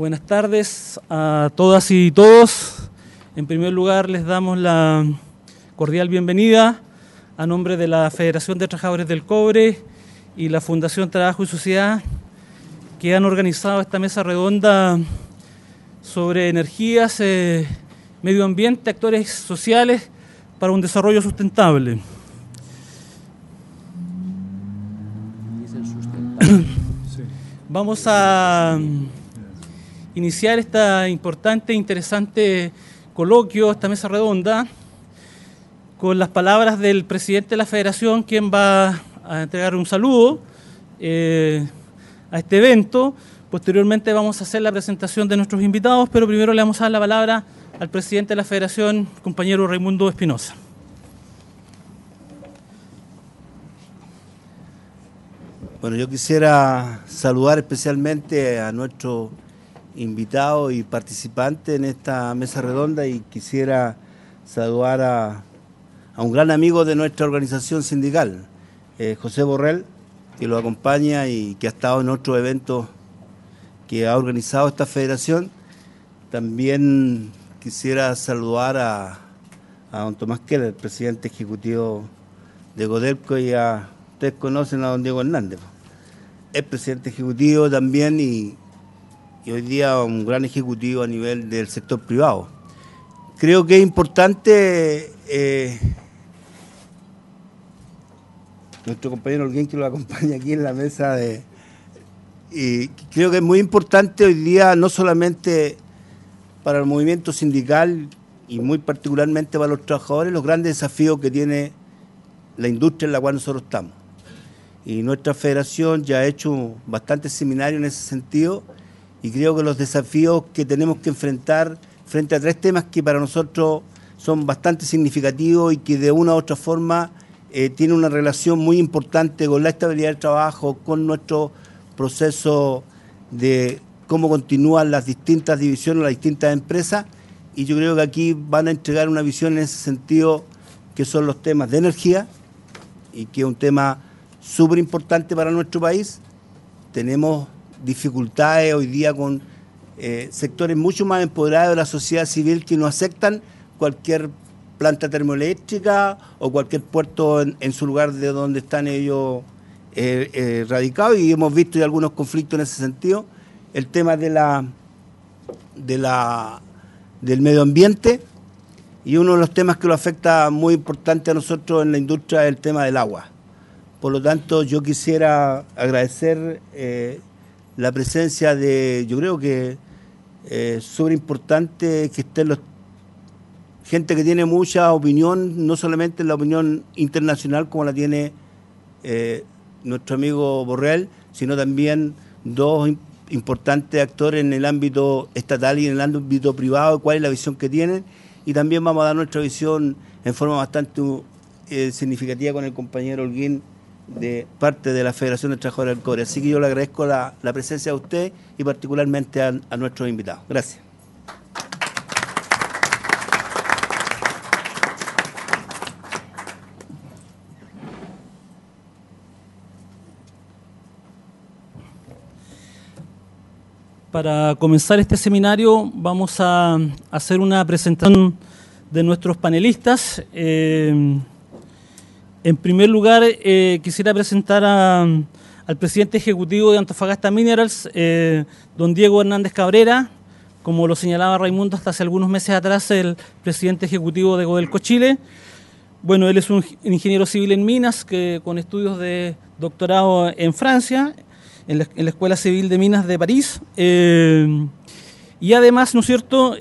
Buenas tardes a todas y todos. En primer lugar, les damos la cordial bienvenida a nombre de la Federación de Trabajadores del Cobre y la Fundación Trabajo y Sociedad, que han organizado esta mesa redonda sobre energías, medio ambiente, actores sociales para un desarrollo sustentable. Vamos a iniciar esta importante e interesante coloquio, esta mesa redonda, con las palabras del presidente de la Federación, quien va a entregar un saludo a este evento. Posteriormente vamos a hacer la presentación de nuestros invitados, pero primero le vamos a dar la palabra al presidente de la Federación, compañero Raimundo Espinosa. Bueno, yo quisiera saludar especialmente a nuestro invitado y participante en esta mesa redonda y quisiera saludar a un gran amigo de nuestra organización sindical, José Borrell, que lo acompaña y que ha estado en otros eventos que ha organizado esta federación. También quisiera saludar a don Tomás Keller, el presidente ejecutivo de Codelco, y ustedes conocen a don Diego Hernández. Es presidente ejecutivo también y hoy día un gran ejecutivo a nivel del sector privado. Creo que es importante, nuestro compañero Holguín, que lo acompaña aquí en la mesa, y creo que es muy importante hoy día, no solamente para el movimiento sindical y muy particularmente para los trabajadores, los grandes desafíos que tiene la industria en la cual nosotros estamos. Y nuestra federación ya ha hecho bastantes seminarios en ese sentido y creo que los desafíos que tenemos que enfrentar frente a tres temas que para nosotros son bastante significativos y que de una u otra forma tienen una relación muy importante con la estabilidad del trabajo, con nuestro proceso de cómo continúan las distintas divisiones, las distintas empresas, y yo creo que aquí van a entregar una visión en ese sentido, que son los temas de energía, y que es un tema súper importante para nuestro país. Tenemos dificultades hoy día con sectores mucho más empoderados de la sociedad civil que no aceptan cualquier planta termoeléctrica o cualquier puerto en su lugar de donde están ellos radicados, y hemos visto ya algunos conflictos en ese sentido. El tema del medio ambiente, y uno de los temas que lo afecta muy importante a nosotros en la industria es el tema del agua. Por lo tanto, yo quisiera agradecer la presencia de, yo creo que es súper importante que estén gente que tiene mucha opinión, no solamente la opinión internacional como la tiene nuestro amigo Borrell, sino también dos importantes actores en el ámbito estatal y en el ámbito privado, cuál es la visión que tienen, y también vamos a dar nuestra visión en forma bastante significativa con el compañero Holguín, de parte de la Federación de Trabajadores del Cobre. Así que yo le agradezco la presencia de usted y particularmente a nuestros invitados. Gracias. Para comenzar este seminario vamos a hacer una presentación de nuestros panelistas. En primer lugar, quisiera presentar al presidente ejecutivo de Antofagasta Minerals, don Diego Hernández Cabrera, como lo señalaba Raimundo hasta hace algunos meses atrás, el presidente ejecutivo de Codelco Chile. Bueno, él es un ingeniero civil en minas, con estudios de doctorado en Francia, en la Escuela Civil de Minas de París, y además, ¿no es cierto?,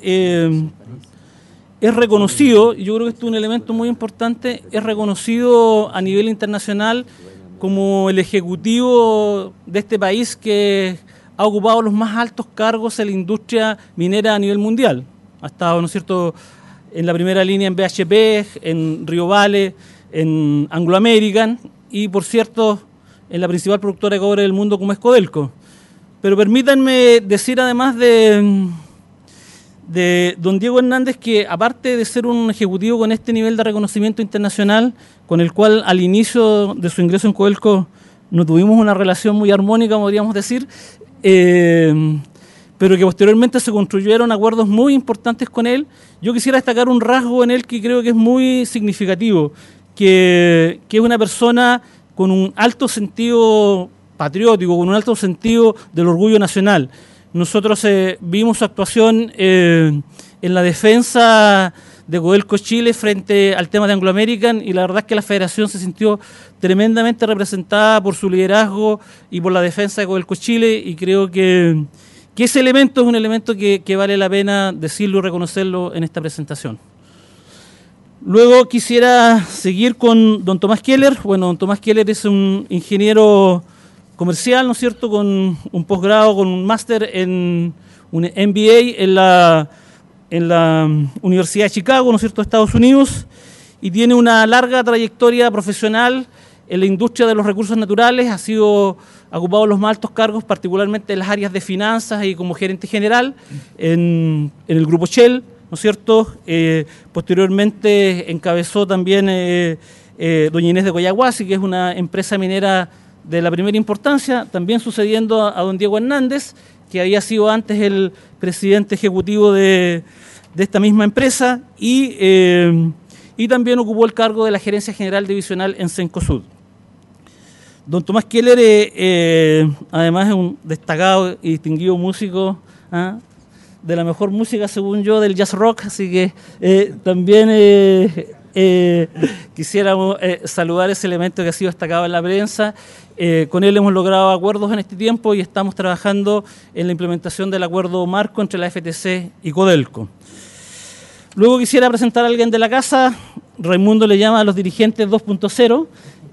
es reconocido, y yo creo que esto es un elemento muy importante, es reconocido a nivel internacional como el ejecutivo de este país que ha ocupado los más altos cargos en la industria minera a nivel mundial. Ha estado, ¿no es cierto?, en la primera línea en BHP, en Río Vale, en Anglo American y, por cierto, en la principal productora de cobre del mundo como es Codelco. Pero permítanme decir además de don Diego Hernández que, aparte de ser un ejecutivo con este nivel de reconocimiento internacional, con el cual al inicio de su ingreso en Codelco no tuvimos una relación muy armónica, podríamos decir, pero que posteriormente se construyeron acuerdos muy importantes con él. Yo quisiera destacar un rasgo en él que creo que es muy significativo, que es una persona con un alto sentido patriótico, con un alto sentido del orgullo nacional. Nosotros vimos su actuación en la defensa de Codelco Chile frente al tema de Anglo American, y la verdad es que la federación se sintió tremendamente representada por su liderazgo y por la defensa de Codelco Chile, y creo que ese elemento es un elemento que vale la pena decirlo y reconocerlo en esta presentación. Luego quisiera seguir con don Tomás Keller. Bueno, don Tomás Keller es un ingeniero comercial, ¿no es cierto?, con un posgrado, con un máster en un MBA en la Universidad de Chicago, ¿no es cierto?, de Estados Unidos, y tiene una larga trayectoria profesional en la industria de los recursos naturales. Ha ocupado los más altos cargos, particularmente en las áreas de finanzas y como gerente general en el grupo Shell, ¿no es cierto? Posteriormente encabezó también doña Inés de Coyahuasi, que es una empresa minera de la primera importancia, también sucediendo a don Diego Hernández, que había sido antes el presidente ejecutivo de esta misma empresa, y también ocupó el cargo de la gerencia general divisional en Cencosud. Don Tomás Keller, además, es un destacado y distinguido músico, de la mejor música, según yo, del jazz rock, así que también quisiéramos saludar ese elemento que ha sido destacado en la prensa. Con él hemos logrado acuerdos en este tiempo y estamos trabajando en la implementación del acuerdo marco entre la FTC y Codelco. Luego quisiera presentar a alguien de la casa. Raimundo le llama a los dirigentes 2.0.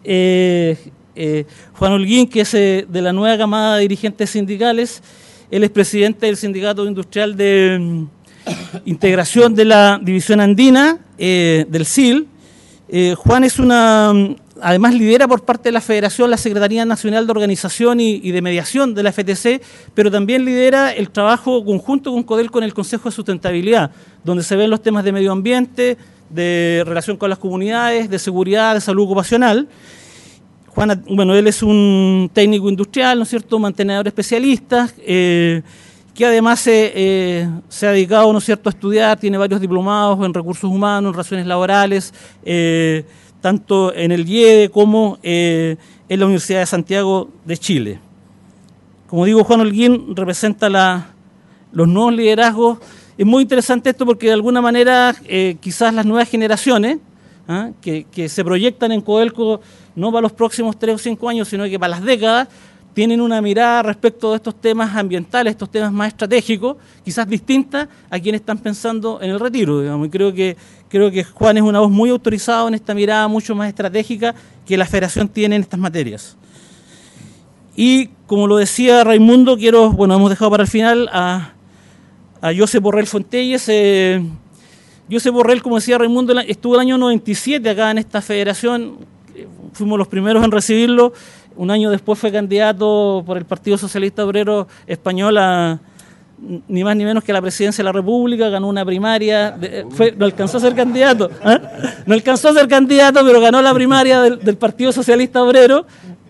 Juan Holguín, que es de la nueva camada de dirigentes sindicales. Él es presidente del Sindicato Industrial de Integración de la División Andina, del SIL. Juan además lidera por parte de la Federación la Secretaría Nacional de Organización y de Mediación de la FTC, pero también lidera el trabajo conjunto con Codelco en el Consejo de Sustentabilidad, donde se ven los temas de medio ambiente, de relación con las comunidades, de seguridad, de salud ocupacional. Juan, bueno, él es un técnico industrial, ¿no es cierto?, mantenedor especialista, que además se ha dedicado, ¿no es cierto?, a estudiar, tiene varios diplomados en recursos humanos, en relaciones laborales, tanto en el IEDE como en la Universidad de Santiago de Chile. Como digo, Juan Holguín representa los nuevos liderazgos. Es muy interesante esto porque de alguna manera quizás las nuevas generaciones que se proyectan en Codelco no para los próximos 3 o 5 años, sino que para las décadas, tienen una mirada respecto de estos temas ambientales, estos temas más estratégicos, quizás distinta a quienes están pensando en el retiro, digamos. Y creo que Juan es una voz muy autorizada en esta mirada mucho más estratégica que la Federación tiene en estas materias. Y como lo decía Raimundo, hemos dejado para el final a Josep Borrell Fontelles. Josep Borrell, como decía Raimundo, estuvo el año 97 acá en esta federación, fuimos los primeros en recibirlo. Un año después fue candidato por el Partido Socialista Obrero Español ni más ni menos que a la presidencia de la República, ganó una primaria, no alcanzó a ser candidato, no alcanzó a ser candidato, pero ganó la primaria del Partido Socialista Obrero.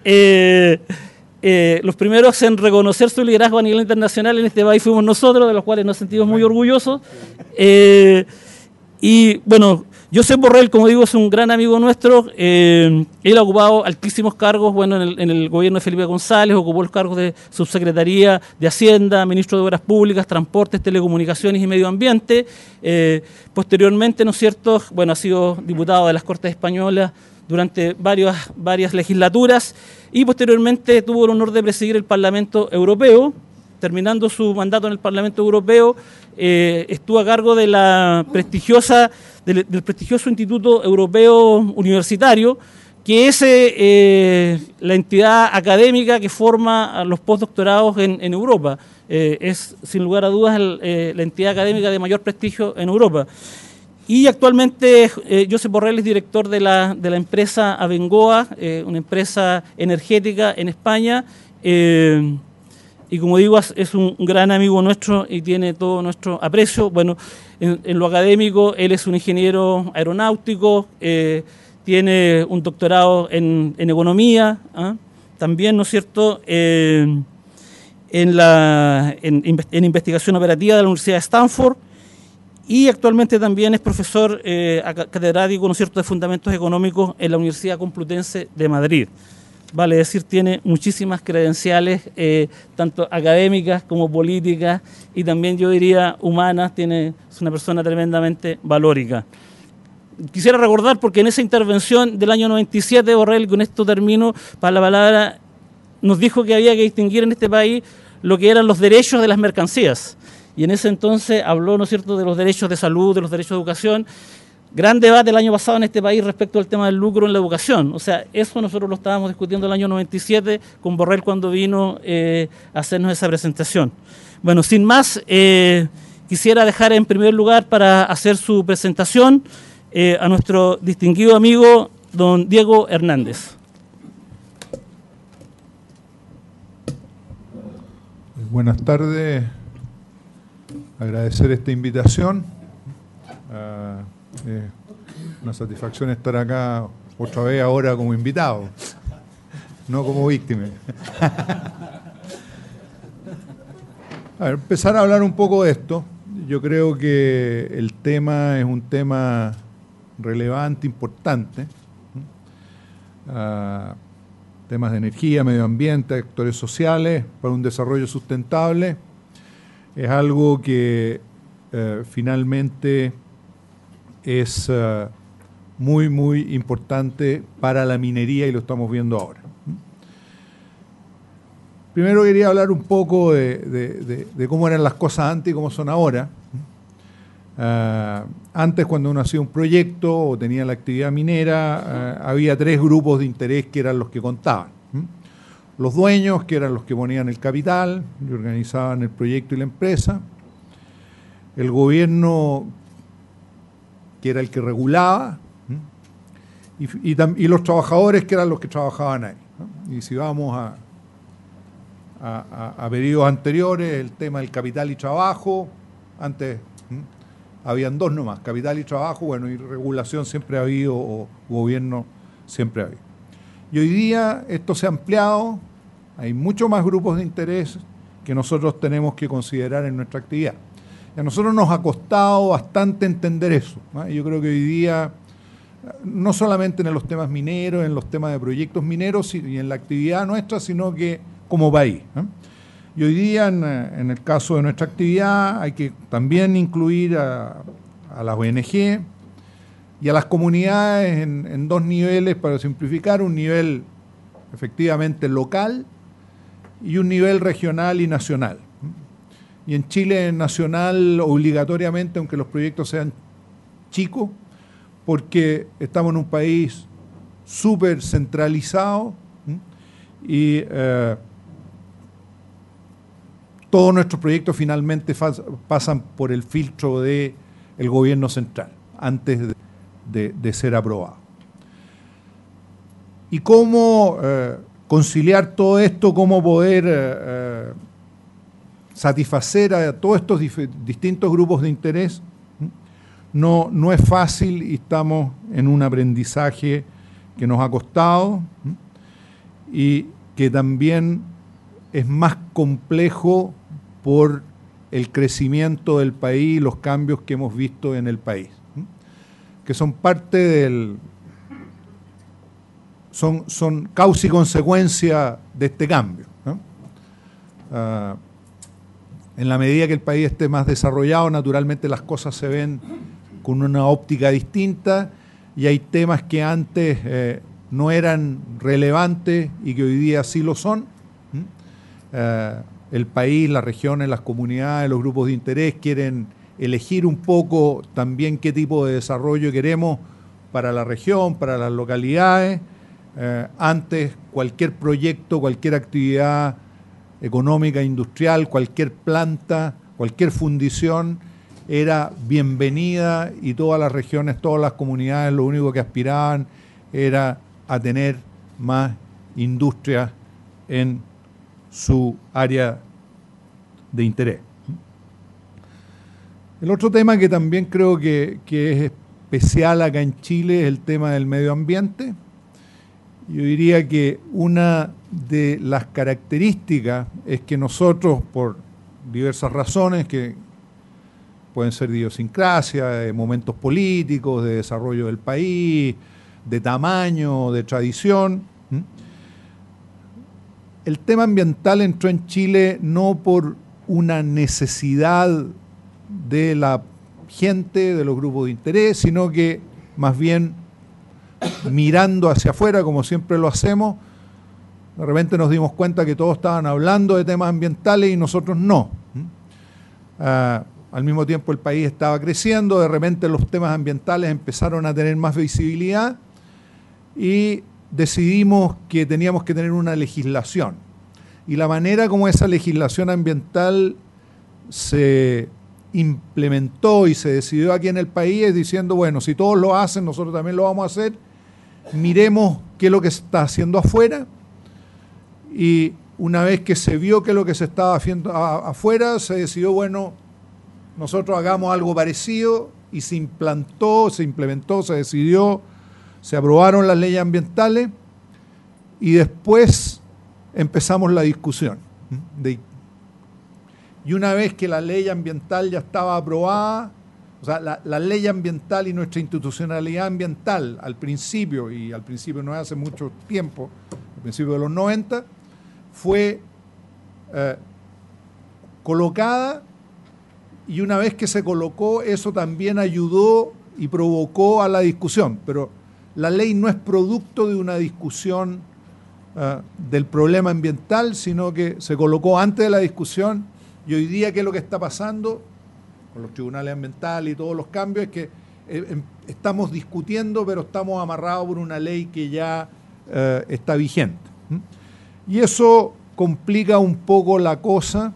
Los primeros en reconocer su liderazgo a nivel internacional en este país fuimos nosotros, de los cuales nos sentimos muy orgullosos. Y bueno, Josep Borrell, como digo, es un gran amigo nuestro. Él ha ocupado altísimos cargos, bueno, en el gobierno de Felipe González, ocupó los cargos de subsecretaría de Hacienda, ministro de Obras Públicas, Transportes, Telecomunicaciones y Medio Ambiente. Posteriormente, ¿no es cierto?, bueno, ha sido diputado de las Cortes Españolas durante varias legislaturas y posteriormente tuvo el honor de presidir el Parlamento Europeo. Terminando su mandato en el Parlamento Europeo, estuvo a cargo de del prestigioso Instituto Europeo Universitario, que es la entidad académica que forma a los postdoctorados en Europa. Es, sin lugar a dudas, la entidad académica de mayor prestigio en Europa. Y actualmente Josep Borrell es director de la empresa Abengoa, una empresa energética en España, y como digo, es un gran amigo nuestro y tiene todo nuestro aprecio. Bueno, en lo académico, él es un ingeniero aeronáutico, tiene un doctorado en economía, también, ¿no es cierto?, en investigación operativa de la Universidad de Stanford, y actualmente también es profesor catedrático, ¿no es cierto?, de Fundamentos Económicos en la Universidad Complutense de Madrid. Vale decir, tiene muchísimas credenciales, tanto académicas como políticas, y también yo diría humanas. Es una persona tremendamente valórica. Quisiera recordar, porque en esa intervención del año 97, Borrell, con esto termino, para la palabra, nos dijo que había que distinguir en este país lo que eran los derechos de las mercancías. Y en ese entonces habló, ¿no es cierto?, de los derechos de salud, de los derechos de educación. Gran debate el año pasado en este país respecto al tema del lucro en la educación. O sea, eso nosotros lo estábamos discutiendo el año 97 con Borrell cuando vino a hacernos esa presentación. Bueno, sin más, quisiera dejar en primer lugar para hacer su presentación a nuestro distinguido amigo don Diego Hernández. Buenas tardes, agradecer esta invitación. Una satisfacción estar acá otra vez ahora como invitado, no como víctima. A ver, empezar a hablar un poco de esto. Yo creo que el tema es un tema relevante, importante. Temas de energía, medio ambiente, actores sociales para un desarrollo sustentable. Es algo que finalmente es muy, muy importante para la minería, y lo estamos viendo ahora. Primero quería hablar un poco de cómo eran las cosas antes y cómo son ahora. Antes, cuando uno hacía un proyecto o tenía la actividad minera, había tres grupos de interés que eran los que contaban. Los dueños, que eran los que ponían el capital y organizaban el proyecto y la empresa. El gobierno, que era el que regulaba, y los trabajadores, que eran los que trabajaban ahí, ¿no? Y si vamos a periodos anteriores, el tema del capital y trabajo, antes habían dos nomás, capital y trabajo, bueno, y regulación siempre ha habido, o gobierno siempre ha habido. Y hoy día esto se ha ampliado, hay muchos más grupos de interés que nosotros tenemos que considerar en nuestra actividad. Y a nosotros nos ha costado bastante entender eso, ¿no? Yo creo que hoy día, no solamente en los temas mineros, en los temas de proyectos mineros y en la actividad nuestra, sino que como país, ¿no? Y hoy día, en el caso de nuestra actividad, hay que también incluir a las ONG y a las comunidades en dos niveles, para simplificar: un nivel efectivamente local y un nivel regional y nacional. Y en Chile, nacional obligatoriamente, aunque los proyectos sean chicos, porque estamos en un país súper centralizado, y todos nuestros proyectos finalmente pasan por el filtro del gobierno central antes de ser aprobados. ¿Y cómo conciliar todo esto? ¿Cómo poder satisfacer a todos estos distintos grupos de interés? No es fácil, y estamos en un aprendizaje que nos ha costado, y que también es más complejo por el crecimiento del país y los cambios que hemos visto en el país, que son parte del... son causa y consecuencia de este cambio, ¿no? En la medida que el país esté más desarrollado, naturalmente las cosas se ven con una óptica distinta, y hay temas que antes no eran relevantes y que hoy día sí lo son. El país, las regiones, las comunidades, los grupos de interés quieren elegir un poco también qué tipo de desarrollo queremos para la región, para las localidades. Antes, cualquier proyecto, cualquier actividad económica, industrial, cualquier planta, cualquier fundición era bienvenida, y todas las regiones, todas las comunidades lo único que aspiraban era a tener más industria en su área de interés. El otro tema que también creo que es especial acá en Chile es el tema del medio ambiente, Yo diría que una de las características es que nosotros, por diversas razones que pueden ser de idiosincrasia, de momentos políticos, de desarrollo del país, de tamaño, de tradición, el tema ambiental entró en Chile no por una necesidad de la gente, de los grupos de interés, sino que más bien mirando hacia afuera, como siempre lo hacemos, de repente nos dimos cuenta que todos estaban hablando de temas ambientales y nosotros no. Al mismo tiempo el país estaba creciendo, de repente los temas ambientales empezaron a tener más visibilidad y decidimos que teníamos que tener una legislación. Y la manera como esa legislación ambiental se implementó y se decidió aquí en el país es diciendo, bueno, si todos lo hacen, nosotros también lo vamos a hacer. Miremos qué es lo que se está haciendo afuera, y una vez que se vio qué es lo que se estaba haciendo afuera, se decidió, bueno, nosotros hagamos algo parecido, y se implantó, se implementó, se decidió, se aprobaron las leyes ambientales, y después empezamos la discusión. Y una vez que la ley ambiental ya estaba aprobada, o sea, la ley ambiental y nuestra institucionalidad ambiental al principio, y al principio no hace mucho tiempo, al principio de los 90, fue colocada, y una vez que se colocó, eso también ayudó y provocó a la discusión. Pero la ley no es producto de una discusión del problema ambiental, sino que se colocó antes de la discusión, y hoy día, ¿qué es lo que está pasando con los tribunales ambientales y todos los cambios? Es que estamos discutiendo, pero estamos amarrados por una ley que ya está vigente. Y eso complica un poco la cosa,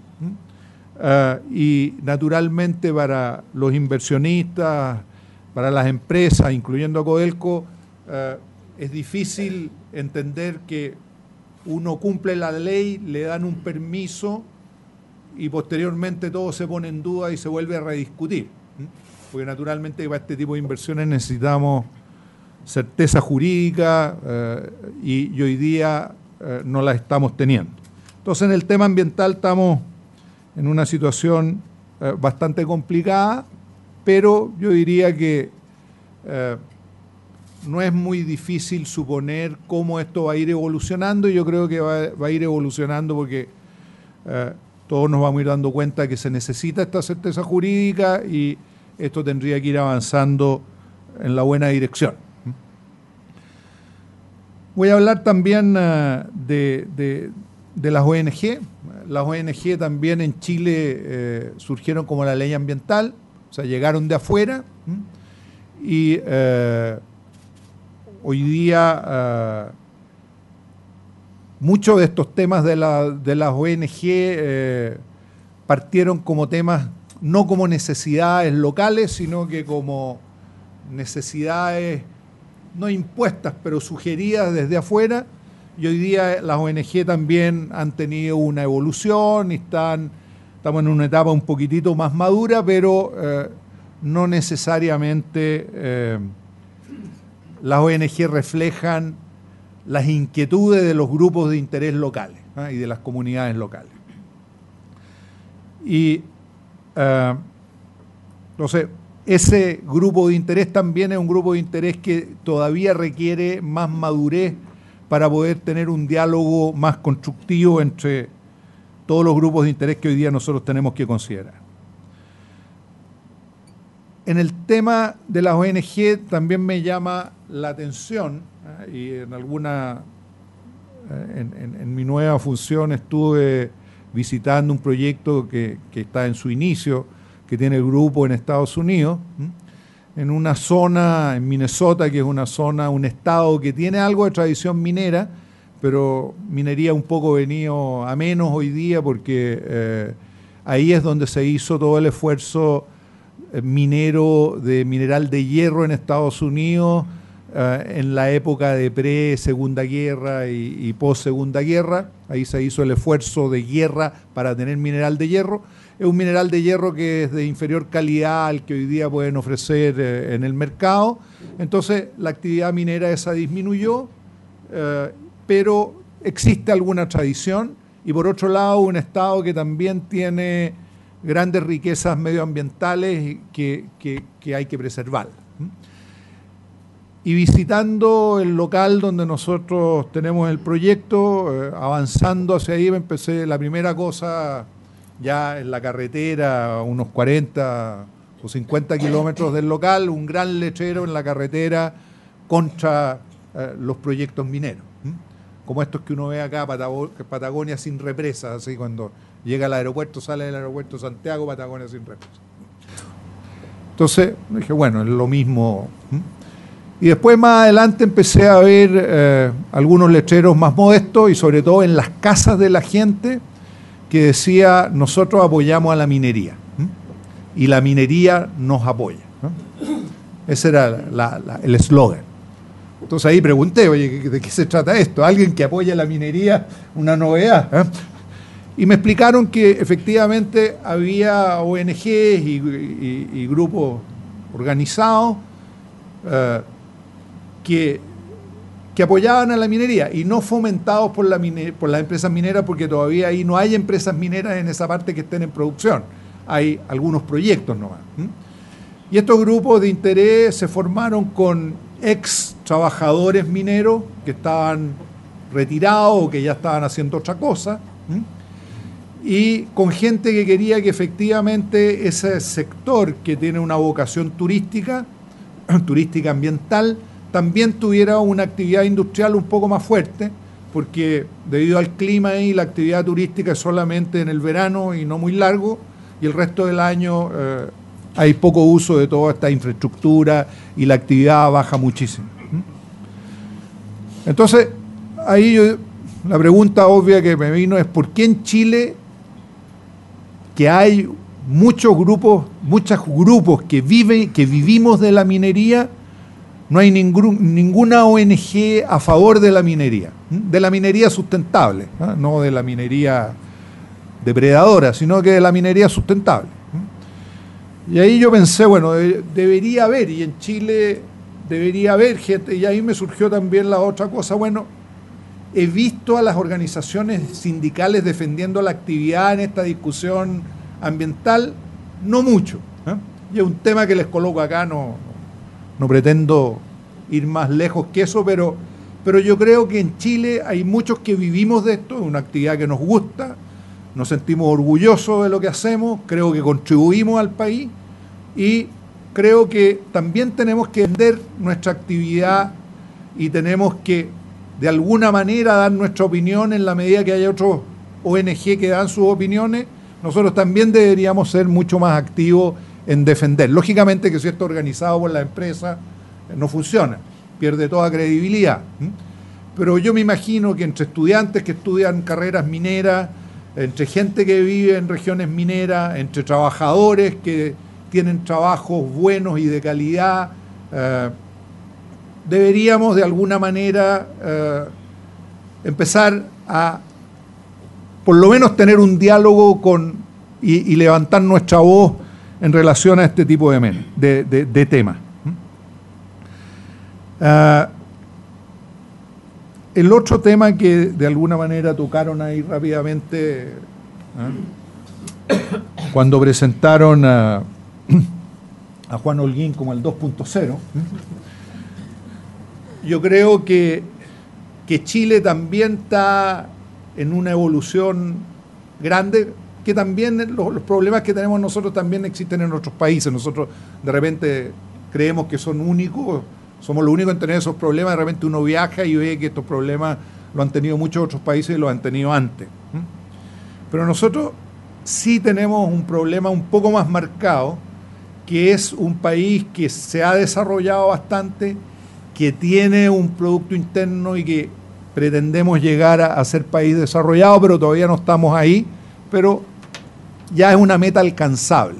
y naturalmente para los inversionistas, para las empresas, incluyendo a Codelco, es difícil entender que uno cumple la ley, le dan un permiso y posteriormente todo se pone en duda y se vuelve a rediscutir. Porque naturalmente para este tipo de inversiones necesitamos certeza jurídica, y hoy día no la estamos teniendo. Entonces, en el tema ambiental estamos en una situación bastante complicada, pero yo diría que no es muy difícil suponer cómo esto va a ir evolucionando, y yo creo que va a ir evolucionando porque todos nos vamos a ir dando cuenta que se necesita esta certeza jurídica, y esto tendría que ir avanzando en la buena dirección. Voy a hablar también de las ONG. Las ONG también en Chile surgieron como la ley ambiental, o sea, llegaron de afuera, y hoy día muchos de estos temas de las ONG partieron como temas, no como necesidades locales, sino que como necesidades no impuestas, pero sugeridas desde afuera, y hoy día las ONG también han tenido una evolución y estamos en una etapa un poquitito más madura, pero no necesariamente las ONG reflejan las inquietudes de los grupos de interés locales y de las comunidades locales. Y entonces, ese grupo de interés también es un grupo de interés que todavía requiere más madurez para poder tener un diálogo más constructivo entre todos los grupos de interés que hoy día nosotros tenemos que considerar. En el tema de las ONG también me llama la atención, y en mi nueva función estuve visitando un proyecto que está en su inicio, que tiene el grupo en Estados Unidos, en una zona, en Minnesota, que es una zona, un estado que tiene algo de tradición minera, pero minería un poco venido a menos hoy día, porque ahí es donde se hizo todo el esfuerzo minero de mineral de hierro en Estados Unidos, en la época de pre-segunda guerra y post-segunda guerra. Ahí se hizo el esfuerzo de guerra para tener mineral de hierro. Es un mineral de hierro que es de inferior calidad al que hoy día pueden ofrecer en el mercado. Entonces la actividad minera esa disminuyó, pero existe alguna tradición, y por otro lado un Estado que también tiene grandes riquezas medioambientales que hay que preservar. Y visitando el local donde nosotros tenemos el proyecto, avanzando hacia ahí, empecé la primera cosa ya en la carretera, a unos 40 o 50 kilómetros del local, un gran letrero en la carretera contra los proyectos mineros. Como estos que uno ve acá, Patagonia sin represas, así cuando llega al aeropuerto, sale del aeropuerto de Santiago, Patagonia sin represas. Entonces dije, bueno, es lo mismo. Y después más adelante empecé a ver algunos letreros más modestos y sobre todo en las casas de la gente que decía, nosotros apoyamos a la minería y la minería nos apoya. Ese era el eslogan. Entonces ahí pregunté, oye, ¿de qué se trata esto? ¿Alguien que apoya la minería? Una novedad. Y me explicaron que efectivamente había ONGs y grupos organizados que apoyaban a la minería y no fomentados por las empresas mineras, porque todavía ahí no hay empresas mineras en esa parte que estén en producción. Hay algunos proyectos nomás. Y estos grupos de interés se formaron con ex trabajadores mineros que estaban retirados o que ya estaban haciendo otra cosa, y con gente que quería que efectivamente ese sector que tiene una vocación turística ambiental, también tuviera una actividad industrial un poco más fuerte, porque debido al clima y la actividad turística es solamente en el verano y no muy largo, y el resto del año hay poco uso de toda esta infraestructura y la actividad baja muchísimo. Entonces, ahí la pregunta obvia que me vino es ¿por qué en Chile, que hay muchos grupos que vivimos de la minería, no hay ninguna ONG a favor de la minería sustentable, no de la minería depredadora, sino que de la minería sustentable? Y ahí yo pensé, bueno, debería haber, y en Chile debería haber gente, y ahí me surgió también la otra cosa, bueno, he visto a las organizaciones sindicales defendiendo la actividad en esta discusión ambiental, no mucho, y es un tema que les coloco acá, no pretendo ir más lejos que eso, pero yo creo que en Chile hay muchos que vivimos de esto, es una actividad que nos gusta, nos sentimos orgullosos de lo que hacemos, creo que contribuimos al país y creo que también tenemos que vender nuestra actividad y tenemos que de alguna manera dar nuestra opinión en la medida que haya otros ONG que dan sus opiniones. Nosotros también deberíamos ser mucho más activos en defender. Lógicamente que si esto es organizado por la empresa no funciona, pierde toda credibilidad. Pero yo me imagino que entre estudiantes que estudian carreras mineras, entre gente que vive en regiones mineras, entre trabajadores que tienen trabajos buenos y de calidad, deberíamos de alguna manera empezar a por lo menos tener un diálogo y levantar nuestra voz en relación a este tipo de temas. El otro tema que de alguna manera tocaron ahí rápidamente, cuando presentaron a Juan Holguín como el 2.0, yo creo que Chile también está en una evolución grande, que también los problemas que tenemos nosotros también existen en otros países. Nosotros de repente creemos que son únicos, somos los únicos en tener esos problemas. De repente uno viaja y ve que estos problemas lo han tenido muchos otros países y los han tenido antes. Pero nosotros sí tenemos un problema un poco más marcado, que es un país que se ha desarrollado bastante, que tiene un producto interno y que pretendemos llegar a ser país desarrollado, pero todavía no estamos ahí, pero ya es una meta alcanzable.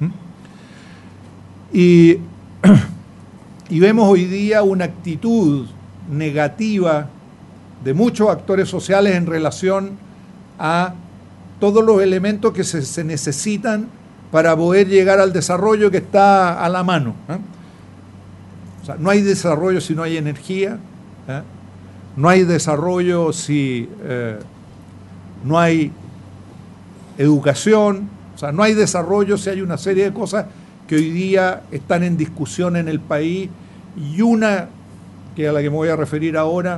Y vemos hoy día una actitud negativa de muchos actores sociales en relación a todos los elementos que se necesitan para poder llegar al desarrollo que está a la mano. O sea, no hay desarrollo si no hay energía, No hay desarrollo si no hay educación, o sea, no hay desarrollo si hay una serie de cosas que hoy día están en discusión en el país, y una, que a la que me voy a referir ahora,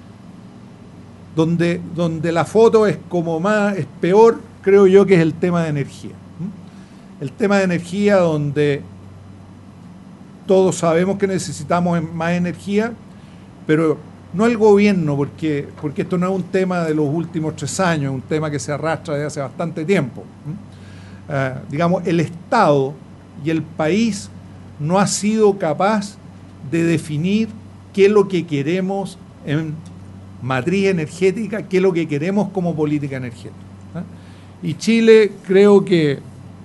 donde la foto es como más, es peor, creo yo, que es el tema de energía. El tema de energía, donde todos sabemos que necesitamos más energía, pero no el gobierno, porque esto no es un tema de los últimos 3 años, es un tema que se arrastra desde hace bastante tiempo. Digamos, el Estado y el país no ha sido capaz de definir qué es lo que queremos en matriz energética, qué es lo que queremos como política energética. Y Chile creo que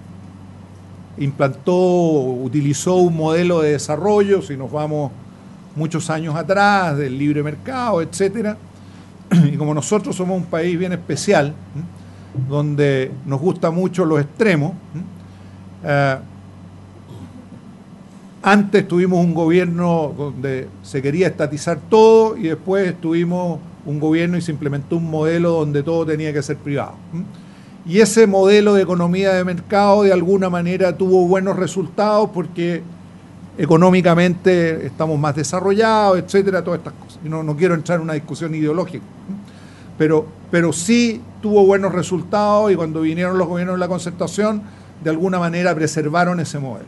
utilizó un modelo de desarrollo, si nos vamos muchos años atrás, del libre mercado, etcétera. Y como nosotros somos un país bien especial, donde nos gustan mucho los extremos, antes tuvimos un gobierno donde se quería estatizar todo, y después tuvimos un gobierno y se implementó un modelo donde todo tenía que ser privado. Y ese modelo de economía de mercado de alguna manera tuvo buenos resultados porque económicamente estamos más desarrollados, etcétera, todas estas cosas. Y no quiero entrar en una discusión ideológica, pero sí tuvo buenos resultados, y cuando vinieron los gobiernos de la Concertación, de alguna manera preservaron ese modelo.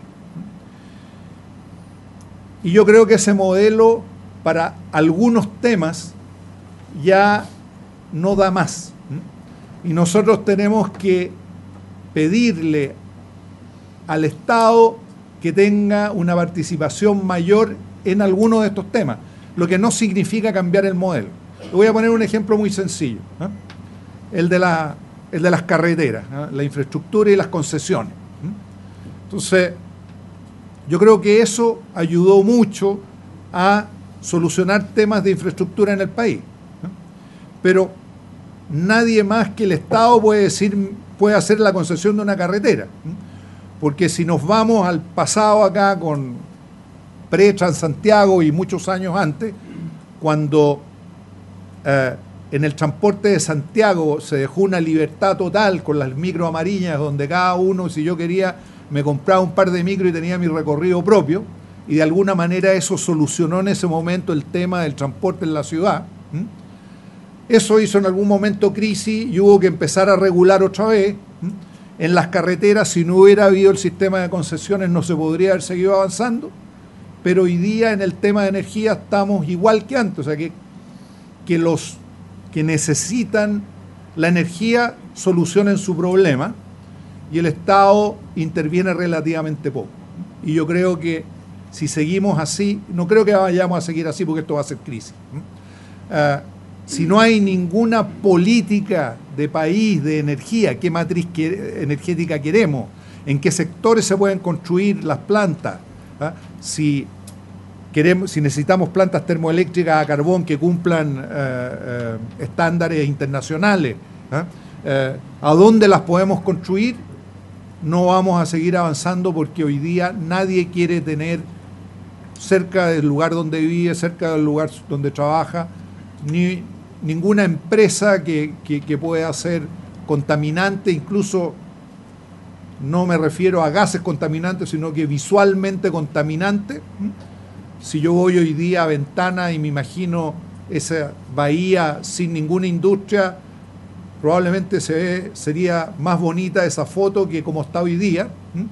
Y yo creo que ese modelo, para algunos temas, ya no da más. Y nosotros tenemos que pedirle al Estado que tenga una participación mayor en algunos de estos temas, lo que no significa cambiar el modelo. Le voy a poner un ejemplo muy sencillo, el de las carreteras, la infraestructura y las concesiones. Entonces, yo creo que eso ayudó mucho a solucionar temas de infraestructura en el país. Pero nadie más que el Estado puede hacer la concesión de una carretera. Porque si nos vamos al pasado acá con pre-Transantiago y muchos años antes, cuando en el transporte de Santiago se dejó una libertad total con las micro amarillas, donde cada uno, si yo quería, me compraba un par de micro y tenía mi recorrido propio, y de alguna manera eso solucionó en ese momento el tema del transporte en la ciudad. Eso hizo en algún momento crisis y hubo que empezar a regular otra vez. En las carreteras, si no hubiera habido el sistema de concesiones, no se podría haber seguido avanzando, pero hoy día en el tema de energía estamos igual que antes, o sea que los que necesitan la energía solucionen su problema, y el Estado interviene relativamente poco. Y yo creo que si seguimos así, no creo que vayamos a seguir así, porque esto va a ser crisis. Si no hay ninguna política de país de energía, qué matriz energética queremos, en qué sectores se pueden construir las plantas, si necesitamos plantas termoeléctricas a carbón que cumplan estándares internacionales, a dónde las podemos construir, no vamos a seguir avanzando, porque hoy día nadie quiere tener cerca del lugar donde vive, cerca del lugar donde trabaja, ni ninguna empresa que pueda ser contaminante. Incluso no me refiero a gases contaminantes, sino que visualmente contaminante. Si yo voy hoy día a Ventana y me imagino esa bahía sin ninguna industria, probablemente sería más bonita esa foto que como está hoy día.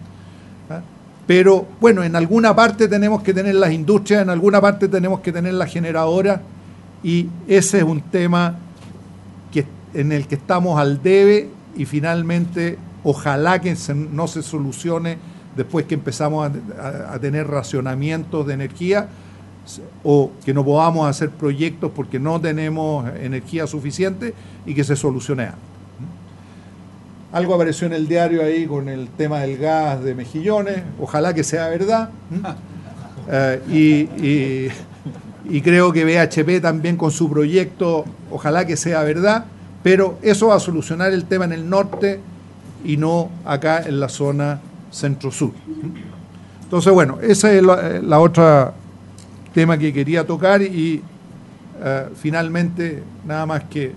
Pero bueno, en alguna parte tenemos que tener las industrias, en alguna parte tenemos que tener las generadoras, y ese es un tema en el que estamos al debe, y finalmente ojalá que no se solucione después que empezamos a tener racionamientos de energía, o que no podamos hacer proyectos porque no tenemos energía suficiente, y que se solucione antes. Algo apareció en el diario ahí con el tema del gas de Mejillones, ojalá que sea verdad. Y creo que BHP también con su proyecto, ojalá que sea verdad, pero eso va a solucionar el tema en el norte y no acá en la zona centro-sur. Entonces, bueno, esa es la otra tema que quería tocar, y finalmente, nada más que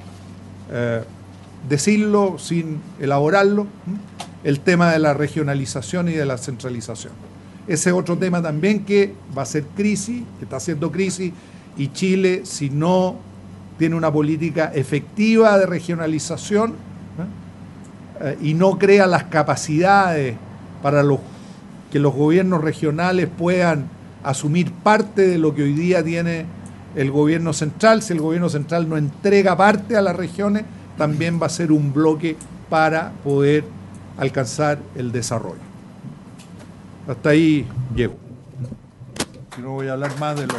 decirlo sin elaborarlo, el tema de la regionalización y de la centralización. Ese es otro tema también que va a ser crisis, que está haciendo crisis, y Chile, si no tiene una política efectiva de regionalización y no crea las capacidades para que los gobiernos regionales puedan asumir parte de lo que hoy día tiene el gobierno central, si el gobierno central no entrega parte a las regiones, también va a ser un bloque para poder alcanzar el desarrollo. Hasta ahí llego. Si no voy a hablar más de lo...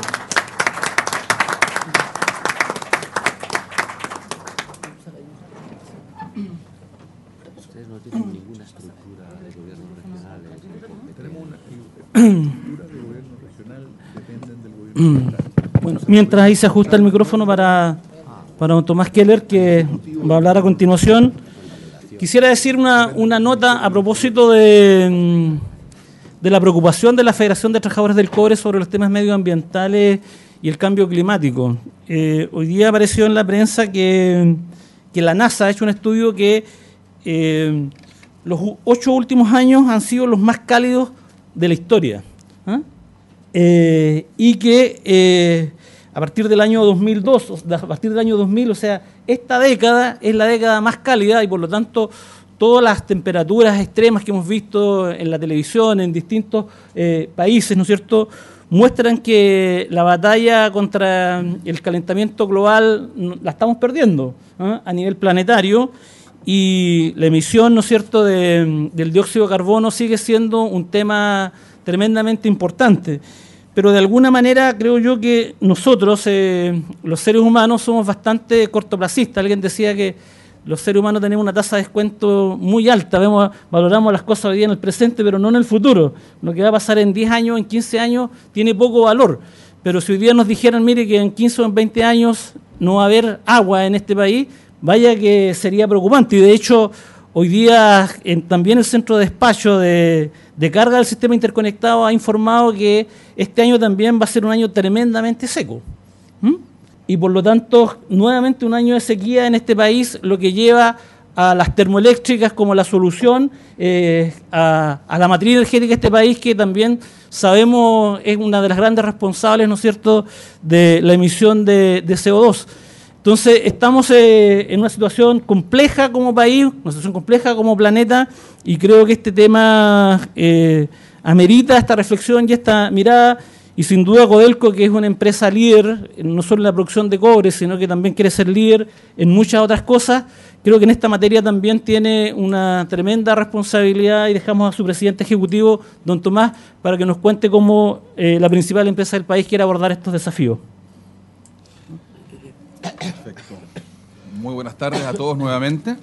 Ustedes no tienen ninguna estructura de gobierno regional. Tenemos una estructura de gobierno regional, dependen del gobierno central. Bueno, mientras ahí se ajusta el micrófono para don Tomás Keller, que va a hablar a continuación, quisiera decir una nota a propósito de la preocupación de la Federación de Trabajadores del Cobre sobre los temas medioambientales y el cambio climático. Hoy día apareció en la prensa que la NASA ha hecho un estudio que los 8 últimos años han sido los más cálidos de la historia. Y que a partir del año 2002, a partir del año 2000, o sea, esta década es la década más cálida y por lo tanto todas las temperaturas extremas que hemos visto en la televisión, en distintos países, ¿no es cierto?, muestran que la batalla contra el calentamiento global la estamos perdiendo a nivel planetario, y la emisión, ¿no es cierto?, del dióxido de carbono sigue siendo un tema tremendamente importante. Pero de alguna manera creo yo que nosotros, los seres humanos, somos bastante cortoplacistas. Alguien decía que los seres humanos tenemos una tasa de descuento muy alta, valoramos las cosas hoy día en el presente, pero no en el futuro. Lo que va a pasar en 10 años, en 15 años, tiene poco valor. Pero si hoy día nos dijeran, mire, que en 15 o en 20 años no va a haber agua en este país, vaya que sería preocupante. Y de hecho, hoy día también el centro de despacho de carga del sistema interconectado ha informado que este año también va a ser un año tremendamente seco. Y por lo tanto, nuevamente un año de sequía en este país, lo que lleva a las termoeléctricas como la solución, a la matriz energética de este país, que también sabemos es una de las grandes responsables, ¿no es cierto?, de la emisión de CO2. Entonces, estamos en una situación compleja como país, una situación compleja como planeta, y creo que este tema amerita esta reflexión y esta mirada, y sin duda Codelco, que es una empresa líder, no solo en la producción de cobre, sino que también quiere ser líder en muchas otras cosas, creo que en esta materia también tiene una tremenda responsabilidad, y dejamos a su presidente ejecutivo, don Tomás, para que nos cuente cómo la principal empresa del país quiere abordar estos desafíos. Perfecto. Muy buenas tardes a todos nuevamente.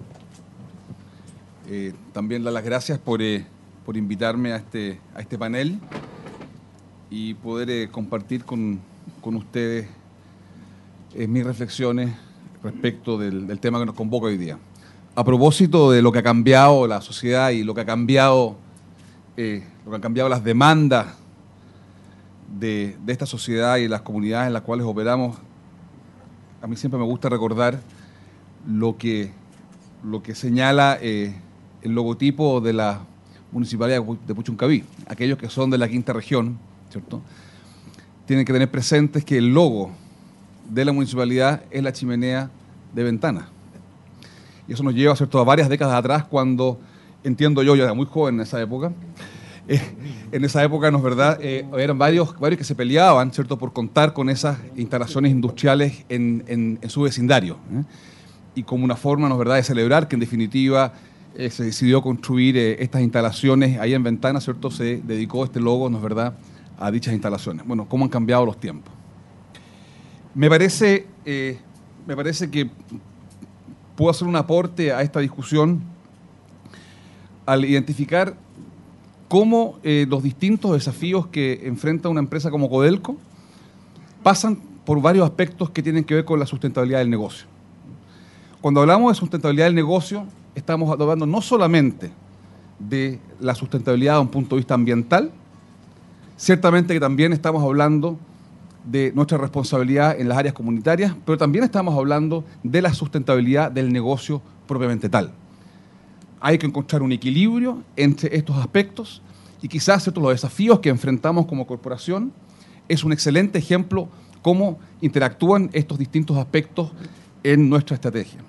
También dar las gracias por invitarme a este panel y poder compartir con ustedes mis reflexiones respecto del tema que nos convoca hoy día. A propósito de lo que ha cambiado la sociedad y lo que ha cambiado las demandas de esta sociedad y las comunidades en las cuales operamos, a mí siempre me gusta recordar lo que señala el logotipo de la Municipalidad de Puchuncaví. Aquellos que son de la quinta región, ¿cierto?, tienen que tener presentes que el logo de la municipalidad es la chimenea de Ventanas. Y eso nos lleva, ¿cierto?, a varias décadas atrás, cuando, entiendo yo era muy joven en esa época, en esa época, ¿no es verdad?, eran varios que se peleaban, ¿cierto?, por contar con esas instalaciones industriales en su vecindario. Y como una forma, ¿no es verdad?, de celebrar que en definitiva se decidió construir estas instalaciones ahí en Ventanas, ¿cierto?, se dedicó este logo, ¿no es verdad?, a dichas instalaciones. Bueno, ¿cómo han cambiado los tiempos? Me parece que puedo hacer un aporte a esta discusión al identificar cómo los distintos desafíos que enfrenta una empresa como Codelco pasan por varios aspectos que tienen que ver con la sustentabilidad del negocio. Cuando hablamos de sustentabilidad del negocio, estamos hablando no solamente de la sustentabilidad desde un punto de vista ambiental, ciertamente que también estamos hablando de nuestra responsabilidad en las áreas comunitarias, pero también estamos hablando de la sustentabilidad del negocio propiamente tal. Hay que encontrar un equilibrio entre estos aspectos y quizás los desafíos que enfrentamos como corporación es un excelente ejemplo cómo interactúan estos distintos aspectos en nuestra estrategia.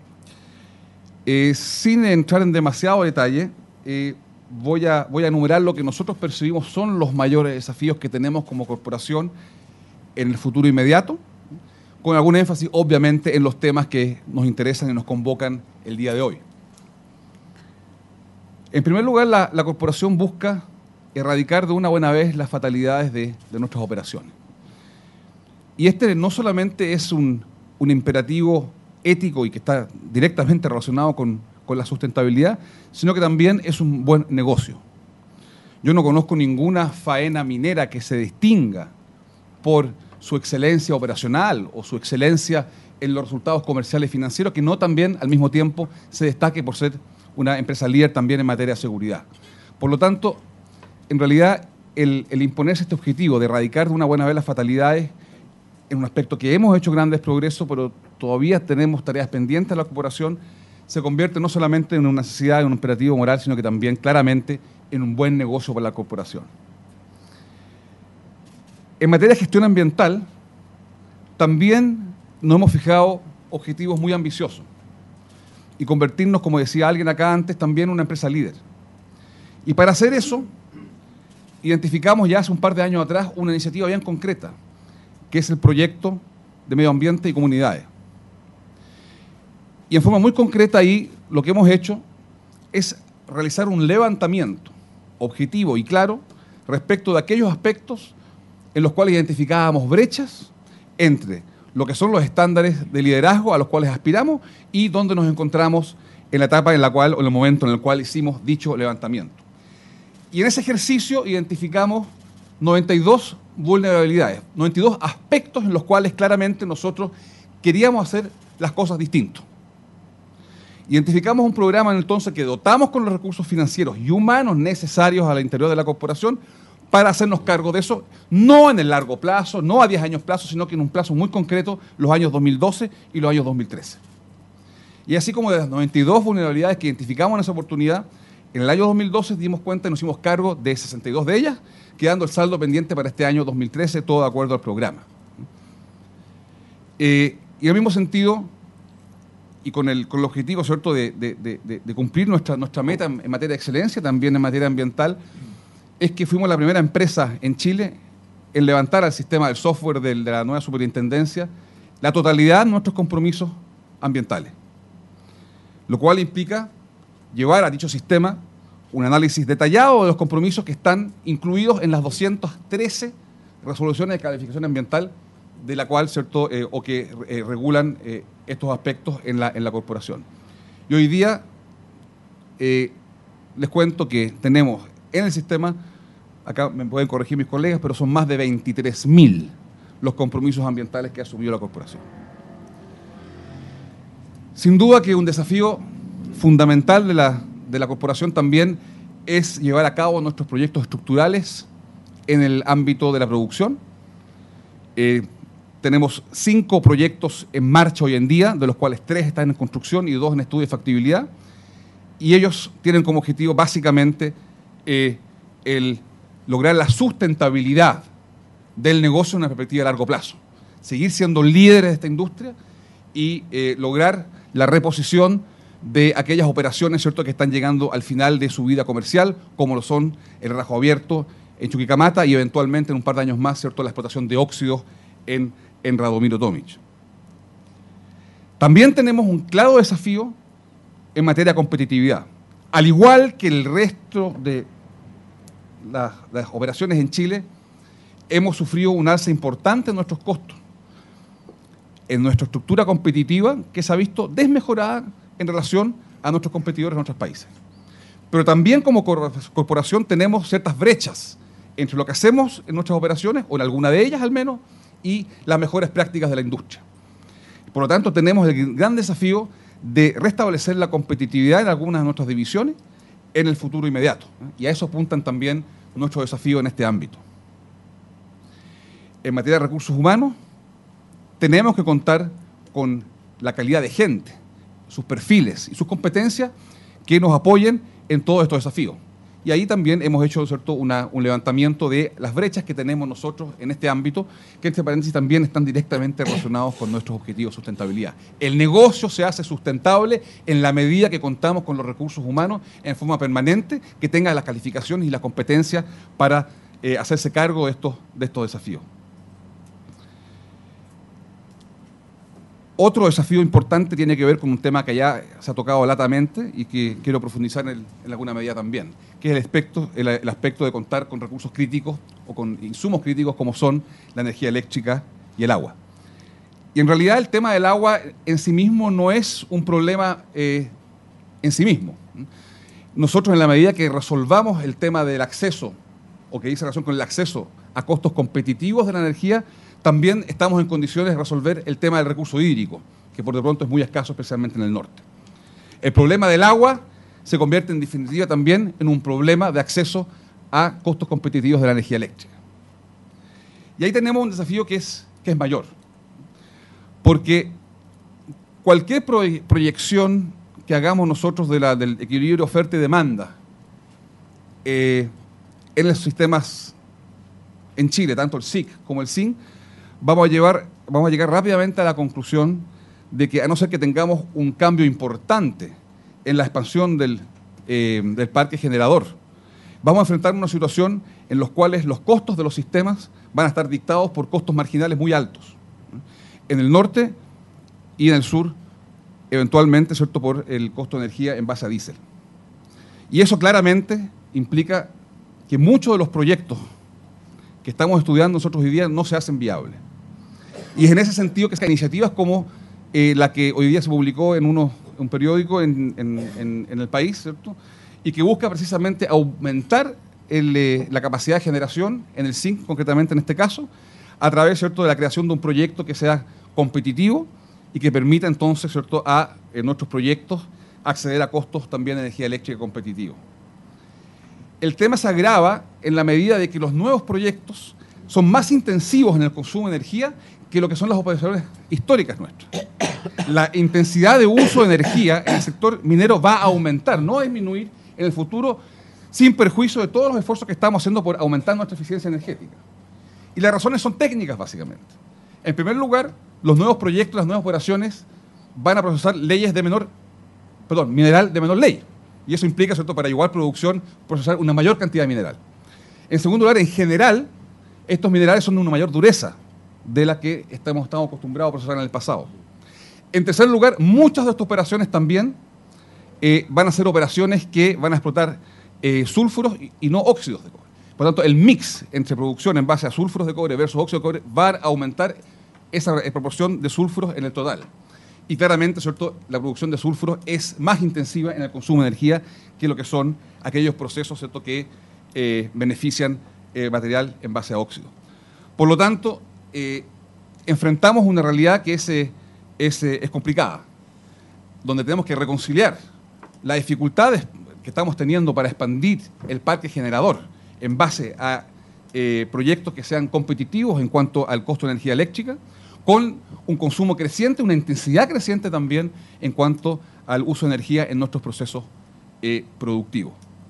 Sin entrar en demasiado detalle, voy a enumerar lo que nosotros percibimos son los mayores desafíos que tenemos como corporación en el futuro inmediato, con algún énfasis, obviamente, en los temas que nos interesan y nos convocan el día de hoy. En primer lugar, la corporación busca erradicar de una buena vez las fatalidades de nuestras operaciones. Y este no solamente es un imperativo ético y que está directamente relacionado con la sustentabilidad, sino que también es un buen negocio. Yo no conozco ninguna faena minera que se distinga por su excelencia operacional o su excelencia en los resultados comerciales y financieros, que no también al mismo tiempo se destaque por ser una empresa líder también en materia de seguridad. Por lo tanto, en realidad, el imponerse este objetivo de erradicar de una buena vez las fatalidades en un aspecto que hemos hecho grandes progresos, pero todavía tenemos tareas pendientes en la corporación, se convierte no solamente en una necesidad, en un imperativo moral, sino que también claramente en un buen negocio para la corporación. En materia de gestión ambiental, también nos hemos fijado objetivos muy ambiciosos y convertirnos, como decía alguien acá antes, también en una empresa líder. Y para hacer eso, identificamos ya hace un par de años atrás una iniciativa bien concreta, que es el proyecto de medio ambiente y comunidades. Y en forma muy concreta ahí lo que hemos hecho es realizar un levantamiento objetivo y claro respecto de aquellos aspectos en los cuales identificábamos brechas entre lo que son los estándares de liderazgo a los cuales aspiramos y donde nos encontramos en la etapa en la cual, o en el momento en el cual hicimos dicho levantamiento. Y en ese ejercicio identificamos 92 vulnerabilidades, 92 aspectos en los cuales claramente nosotros queríamos hacer las cosas distintos. Identificamos un programa entonces que dotamos con los recursos financieros y humanos necesarios al interior de la corporación para hacernos cargo de eso, no en el largo plazo, no a 10 años plazo, sino que en un plazo muy concreto, los años 2012 y los años 2013. Y así como de las 92 vulnerabilidades que identificamos en esa oportunidad, en el año 2012 dimos cuenta y nos hicimos cargo de 62 de ellas, quedando el saldo pendiente para este año 2013, todo de acuerdo al programa. Y en el mismo sentido, y con el objetivo, ¿cierto?, de cumplir nuestra meta en materia de excelencia, también en materia ambiental, es que fuimos la primera empresa en Chile en levantar al sistema del software de la nueva superintendencia la totalidad de nuestros compromisos ambientales, lo cual implica llevar a dicho sistema un análisis detallado de los compromisos que están incluidos en las 213 resoluciones de calificación ambiental de la cual, ¿cierto?, o que regulan estos aspectos en la corporación. Y hoy día les cuento que tenemos en el sistema, acá me pueden corregir mis colegas, pero son más de 23.000 los compromisos ambientales que ha asumido la corporación. Sin duda que un desafío fundamental de la corporación también es llevar a cabo nuestros proyectos estructurales en el ámbito de la producción. Tenemos 5 proyectos en marcha hoy en día, de los cuales 3 están en construcción y 2 en estudio de factibilidad, y ellos tienen como objetivo básicamente el lograr la sustentabilidad del negocio en una perspectiva de largo plazo, seguir siendo líderes de esta industria y lograr la reposición de aquellas operaciones, ¿cierto?, que están llegando al final de su vida comercial, como lo son el Rajo Abierto en Chuquicamata y eventualmente en un par de años más, ¿cierto?, la explotación de óxidos en Radomiro Tomic. También tenemos un claro desafío en materia de competitividad. Al igual que el resto de las operaciones en Chile, hemos sufrido un alza importante en nuestros costos, en nuestra estructura competitiva, que se ha visto desmejorada en relación a nuestros competidores en otros países. Pero también como corporación tenemos ciertas brechas entre lo que hacemos en nuestras operaciones, o en alguna de ellas al menos, y las mejores prácticas de la industria. Por lo tanto, tenemos el gran desafío de restablecer la competitividad en algunas de nuestras divisiones en el futuro inmediato. Y a eso apuntan también nuestros desafíos en este ámbito. en materia de recursos humanos, tenemos que contar con la calidad de gente, sus perfiles y sus competencias que nos apoyen en todos estos desafíos. Y ahí también hemos hecho, ¿cierto?, un levantamiento de las brechas que tenemos nosotros en este ámbito, que entre paréntesis también están directamente relacionados con nuestros objetivos de sustentabilidad. El negocio se hace sustentable en la medida que contamos con los recursos humanos en forma permanente, que tenga las calificaciones y las competencias para hacerse cargo de estos desafíos. Otro desafío importante tiene que ver con un tema que ya se ha tocado latamente y que quiero profundizar en alguna medida también, que es el aspecto de contar con recursos críticos o con insumos críticos como son la energía eléctrica y el agua. Y en realidad el tema del agua en sí mismo no es un problema en sí mismo. Nosotros, en la medida que resolvamos el tema del acceso, o que dice relación con el acceso a costos competitivos de la energía, también estamos en condiciones de resolver el tema del recurso hídrico, que por de pronto es muy escaso, especialmente en el norte. El problema del agua se convierte en definitiva también en un problema de acceso a costos competitivos de la energía eléctrica. Y ahí tenemos un desafío que es mayor, porque cualquier proyección que hagamos nosotros del equilibrio oferta y demanda en los sistemas en Chile, tanto el SIC como el SIN, vamos a llegar rápidamente a la conclusión de que, a no ser que tengamos un cambio importante en la expansión del parque generador, vamos a enfrentar una situación en la cual los costos de los sistemas van a estar dictados por costos marginales muy altos. En el norte y en el sur, eventualmente, ¿cierto?, por el costo de energía en base a diésel. Y eso claramente implica que muchos de los proyectos que estamos estudiando nosotros hoy día no se hacen viables. Y es en ese sentido que iniciativas como la que hoy día se publicó en un periódico en el país, ¿cierto?, y que busca precisamente aumentar la capacidad de generación en el SINC, concretamente en este caso, a través, ¿cierto?, de la creación de un proyecto que sea competitivo y que permita entonces, ¿cierto?, a nuestros proyectos acceder a costos también de energía eléctrica competitivos. El tema se agrava en la medida de que los nuevos proyectos son más intensivos en el consumo de energía que lo que son las operaciones históricas nuestras. La intensidad de uso de energía en el sector minero va a aumentar, no a disminuir en el futuro, sin perjuicio de todos los esfuerzos que estamos haciendo por aumentar nuestra eficiencia energética. Y las razones son técnicas, básicamente. En primer lugar, los nuevos proyectos, las nuevas operaciones van a procesar mineral de menor ley. Y eso implica, ¿cierto?, para igual producción, procesar una mayor cantidad de mineral. En segundo lugar, en general, estos minerales son de una mayor dureza de la que estamos acostumbrados a procesar en el pasado. En tercer lugar, muchas de estas operaciones también van a ser operaciones que van a explotar sulfuros y no óxidos de cobre. Por lo tanto, el mix entre producción en base a sulfuros de cobre versus óxidos de cobre va a aumentar esa proporción de sulfuros en el total. Y claramente, ¿cierto?, la producción de sulfuros es más intensiva en el consumo de energía que lo que son aquellos procesos, ¿cierto?, que benefician material en base a óxido. Por lo tanto, enfrentamos una realidad que es complicada, donde tenemos que reconciliar las dificultades que estamos teniendo para expandir el parque generador en base a proyectos que sean competitivos en cuanto al costo de energía eléctrica, con un consumo creciente, una intensidad creciente también en cuanto al uso de energía en nuestros procesos productivos.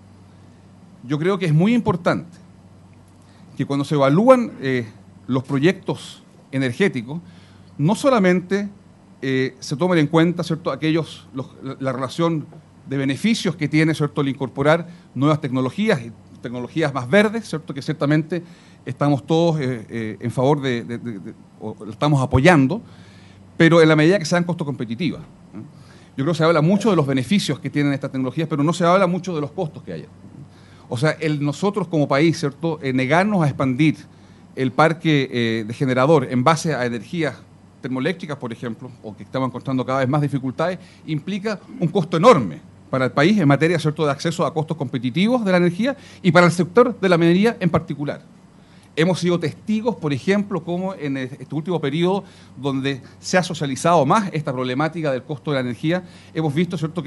Yo creo que es muy importante que cuando se evalúan los proyectos energéticos, no solamente se tomen en cuenta, ¿cierto?, la relación de beneficios que tiene, ¿cierto?, el incorporar nuevas tecnologías y tecnologías más verdes, ¿cierto?, que ciertamente estamos todos en favor o estamos apoyando, pero en la medida que sean costo competitivas. Yo creo que se habla mucho de los beneficios que tienen estas tecnologías, pero no se habla mucho de los costos que hay. O sea, nosotros como país, ¿cierto?, negarnos a expandir el parque de generador en base a energías termoeléctricas, por ejemplo, o que estamos encontrando cada vez más dificultades, implica un costo enorme para el país en materia, ¿cierto?, de acceso a costos competitivos de la energía y para el sector de la minería en particular. Hemos sido testigos, por ejemplo, como en este último periodo, donde se ha socializado más esta problemática del costo de la energía, hemos visto, ¿cierto?, que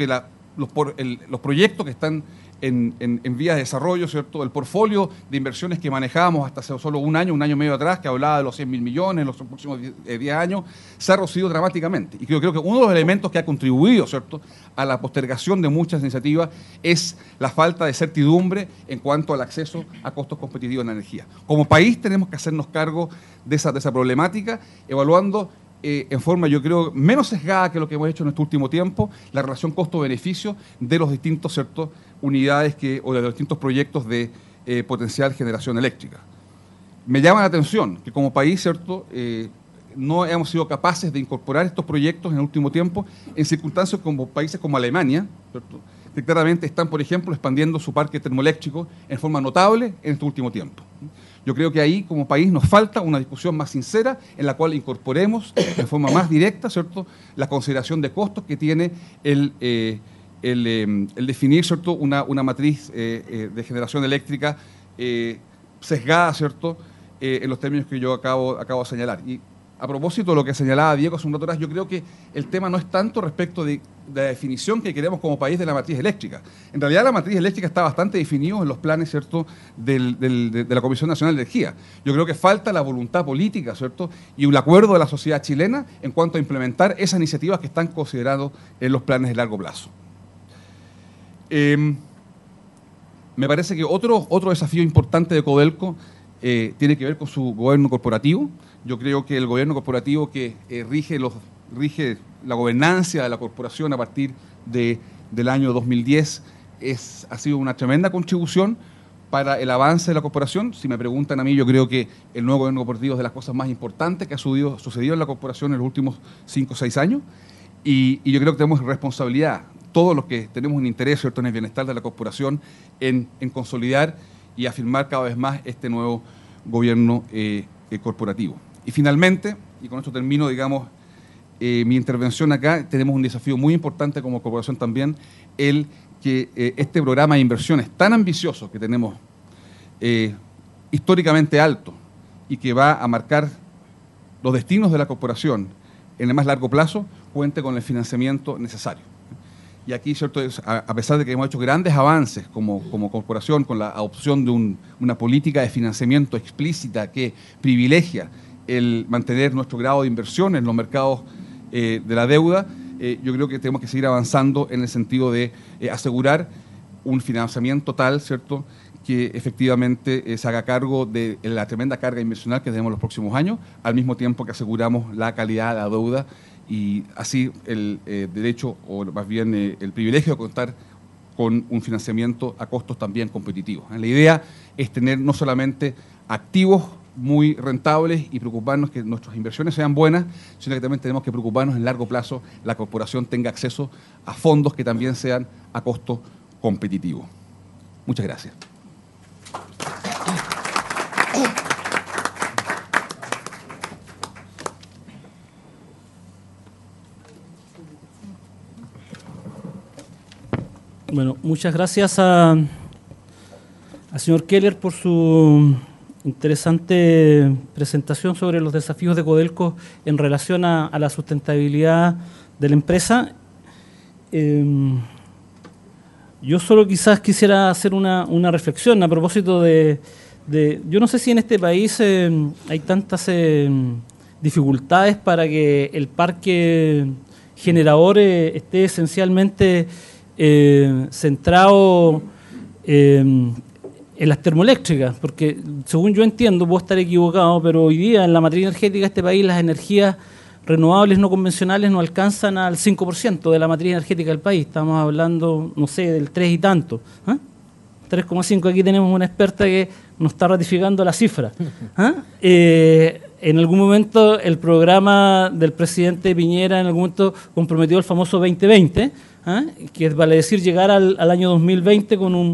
los proyectos que están en vías de desarrollo, ¿cierto? El portfolio de inversiones que manejábamos hasta hace solo un año y medio atrás, que hablaba de los 100.000 millones en los próximos 10 años, se ha reducido dramáticamente. Y creo que uno de los elementos que ha contribuido, ¿cierto?, a la postergación de muchas iniciativas es la falta de certidumbre en cuanto al acceso a costos competitivos en la energía. Como país tenemos que hacernos cargo de esa problemática, evaluando en forma, yo creo, menos sesgada que lo que hemos hecho en este último tiempo, la relación costo-beneficio de los distintos, ¿cierto?, unidades o de los distintos proyectos de potencial generación eléctrica. Me llama la atención que como país, ¿cierto?, no hemos sido capaces de incorporar estos proyectos en el último tiempo en circunstancias como países como Alemania, ¿cierto?, que claramente están, por ejemplo, expandiendo su parque termoeléctrico en forma notable en este último tiempo. Yo creo que ahí, como país, nos falta una discusión más sincera en la cual incorporemos de forma más directa, ¿cierto?, la consideración de costos que tiene el definir, ¿cierto?, una matriz de generación eléctrica sesgada, ¿cierto?, en los términos que yo acabo de señalar. Y a propósito de lo que señalaba Diego hace un rato atrás, yo creo que el tema no es tanto respecto de la definición que queremos como país de la matriz eléctrica. En realidad la matriz eléctrica está bastante definida en los planes, ¿cierto?, de la Comisión Nacional de Energía. Yo creo que falta la voluntad política, ¿cierto?, y un acuerdo de la sociedad chilena en cuanto a implementar esas iniciativas que están consideradas en los planes de largo plazo. Me parece que otro desafío importante de Codelco tiene que ver con su gobierno corporativo. Yo creo que el gobierno corporativo que rige la gobernanza de la corporación a partir del año 2010 ha sido una tremenda contribución para el avance de la corporación. Si me preguntan a mí, yo creo que el nuevo gobierno corporativo es de las cosas más importantes que ha sucedido en la corporación en los últimos 5 o 6 años. Y yo creo que tenemos responsabilidad, todos los que tenemos un interés, ¿cierto?, en el bienestar de la corporación, en consolidar y afirmar cada vez más este nuevo gobierno corporativo. Y finalmente, y con esto termino, digamos, mi intervención acá, tenemos un desafío muy importante como corporación también, el que este programa de inversiones tan ambicioso que tenemos, históricamente alto, y que va a marcar los destinos de la corporación en el más largo plazo, cuente con el financiamiento necesario. Y aquí, ¿cierto?, a pesar de que hemos hecho grandes avances como corporación con la adopción de una política de financiamiento explícita que privilegia el mantener nuestro grado de inversión en los mercados de la deuda, yo creo que tenemos que seguir avanzando en el sentido de asegurar un financiamiento tal, ¿cierto?, que efectivamente se haga cargo de la tremenda carga inversional que tenemos los próximos años, al mismo tiempo que aseguramos la calidad de la deuda y así el derecho, o más bien el privilegio de contar con un financiamiento a costos también competitivos. La idea es tener no solamente activos muy rentables y preocuparnos que nuestras inversiones sean buenas, sino que también tenemos que preocuparnos en largo plazo la corporación tenga acceso a fondos que también sean a costo competitivo. Muchas gracias. Bueno, muchas gracias al señor Keller por su interesante presentación sobre los desafíos de Codelco en relación a la sustentabilidad de la empresa. Yo solo quizás quisiera hacer una reflexión a propósito de yo no sé si en este país hay tantas dificultades para que el parque generador esté esencialmente centrado en las termoeléctricas, porque según yo entiendo, puedo estar equivocado, pero hoy día en la matriz energética de este país las energías renovables no convencionales no alcanzan al 5% de la matriz energética del país. Estamos hablando, no sé, del 3 y tanto. 3,5. Aquí tenemos una experta que nos está ratificando la cifra. En algún momento el programa del presidente Piñera en algún momento comprometió el famoso 2020, que es, vale decir, llegar al año 2020 con un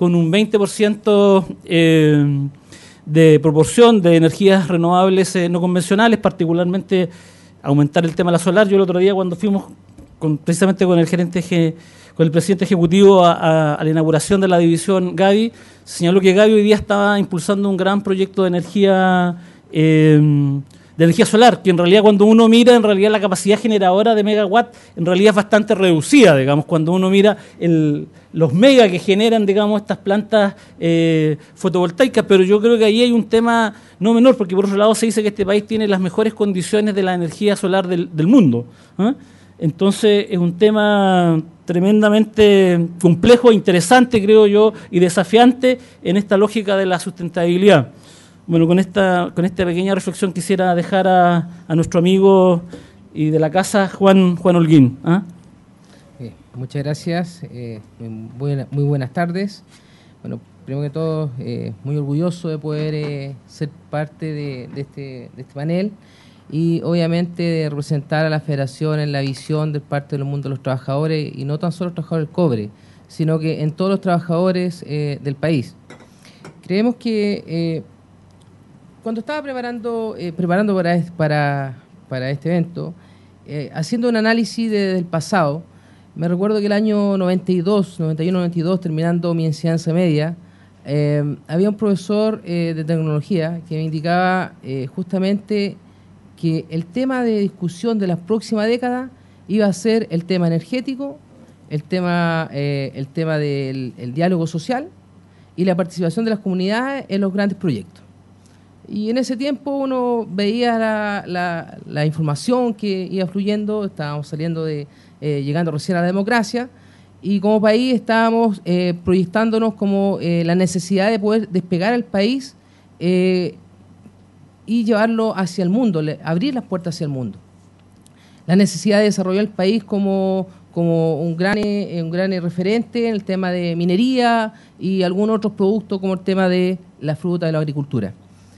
20% de proporción de energías renovables no convencionales, particularmente aumentar el tema de la solar. Yo el otro día cuando fuimos precisamente con el con el presidente ejecutivo a la inauguración de la división Gavi, señaló que Gavi hoy día estaba impulsando un gran proyecto de energía energía solar, que en realidad cuando uno mira, en realidad la capacidad generadora de megawatt en realidad es bastante reducida, digamos, cuando uno mira los megas que generan, digamos, estas plantas fotovoltaicas, pero yo creo que ahí hay un tema no menor, porque por otro lado se dice que este país tiene las mejores condiciones de la energía solar del mundo, ¿eh? Entonces es un tema tremendamente complejo, interesante, creo yo, y desafiante en esta lógica de la sustentabilidad. Bueno, con esta pequeña reflexión quisiera dejar a nuestro amigo y de la casa, Juan Holguín. ¿Ah? Muchas gracias, muy buenas tardes. Bueno, primero que todo, muy orgulloso de poder ser parte de este panel y obviamente de representar a la Federación en la visión de parte del mundo de los trabajadores, y no tan solo los trabajadores del cobre, sino que en todos los trabajadores del país. Creemos que cuando estaba preparando para este evento, haciendo un análisis del pasado, me recuerdo que el año 91-92, terminando mi enseñanza media, había un profesor de tecnología que me indicaba justamente que el tema de discusión de la próxima década iba a ser el tema energético, el tema del diálogo social y la participación de las comunidades en los grandes proyectos. Y en ese tiempo uno veía la información que iba fluyendo, estábamos llegando recién a la democracia, y como país estábamos proyectándonos como la necesidad de poder despegar al país y llevarlo hacia el mundo, abrir las puertas hacia el mundo. La necesidad de desarrollar el país como un gran referente en el tema de minería y algunos otros productos como el tema de la fruta de la agricultura.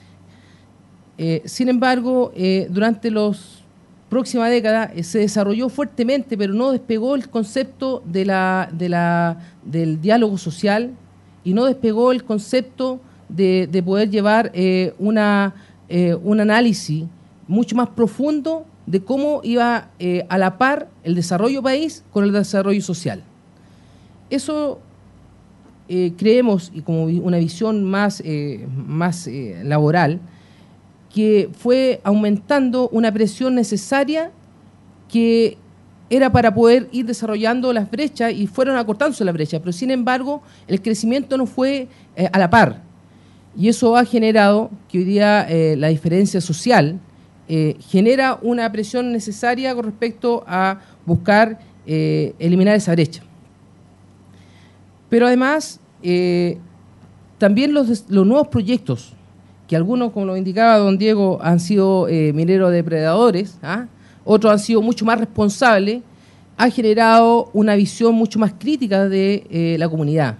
Sin embargo, durante las próximas décadas se desarrolló fuertemente, pero no despegó el concepto del diálogo social y no despegó el concepto de poder llevar un análisis mucho más profundo de cómo iba a la par el desarrollo país con el desarrollo social. Eso creemos, y como una visión más laboral, que fue aumentando una presión necesaria que era para poder ir desarrollando las brechas, y fueron acortándose las brechas, pero sin embargo el crecimiento no fue a la par, y eso ha generado que hoy día la diferencia social genera una presión necesaria con respecto a buscar eliminar esa brecha. Pero además también los nuevos proyectos, que algunos, como lo indicaba don Diego, han sido mineros depredadores, otros han sido mucho más responsables, ha generado una visión mucho más crítica de la comunidad.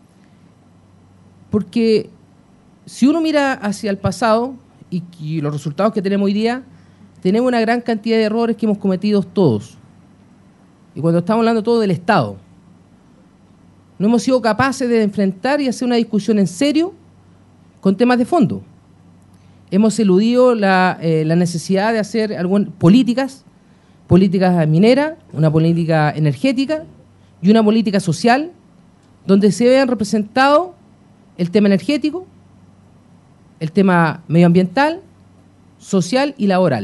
Porque si uno mira hacia el pasado y los resultados que tenemos hoy día, tenemos una gran cantidad de errores que hemos cometido todos. Y cuando estamos hablando todo del Estado, no hemos sido capaces de enfrentar y hacer una discusión en serio con temas de fondo. Hemos eludido la necesidad de hacer algunas políticas mineras, una política energética y una política social, donde se vean representados el tema energético, el tema medioambiental, social y laboral.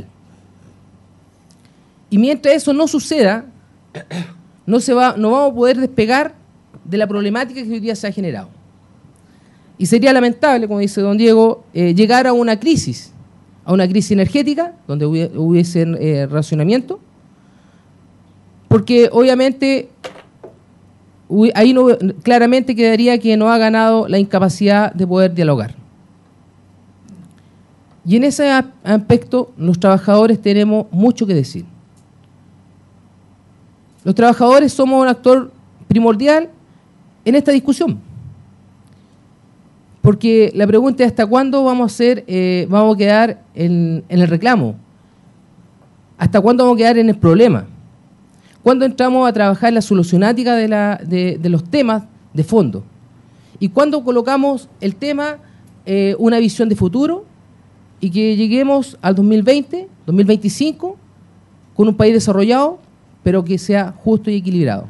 Y mientras eso no suceda, no vamos a poder despegar de la problemática que hoy día se ha generado. Y sería lamentable, como dice don Diego, llegar a una crisis energética, donde hubiese racionamiento, porque obviamente ahí claramente quedaría que no ha ganado la incapacidad de poder dialogar. Y en ese aspecto los trabajadores tenemos mucho que decir. Los trabajadores somos un actor primordial en esta discusión. Porque la pregunta es: ¿hasta cuándo vamos a quedar en el reclamo? ¿Hasta cuándo vamos a quedar en el problema? ¿Cuándo entramos a trabajar en la solucionática de los temas de fondo? ¿Y cuándo colocamos el tema, una visión de futuro, y que lleguemos al 2020, 2025, con un país desarrollado, pero que sea justo y equilibrado?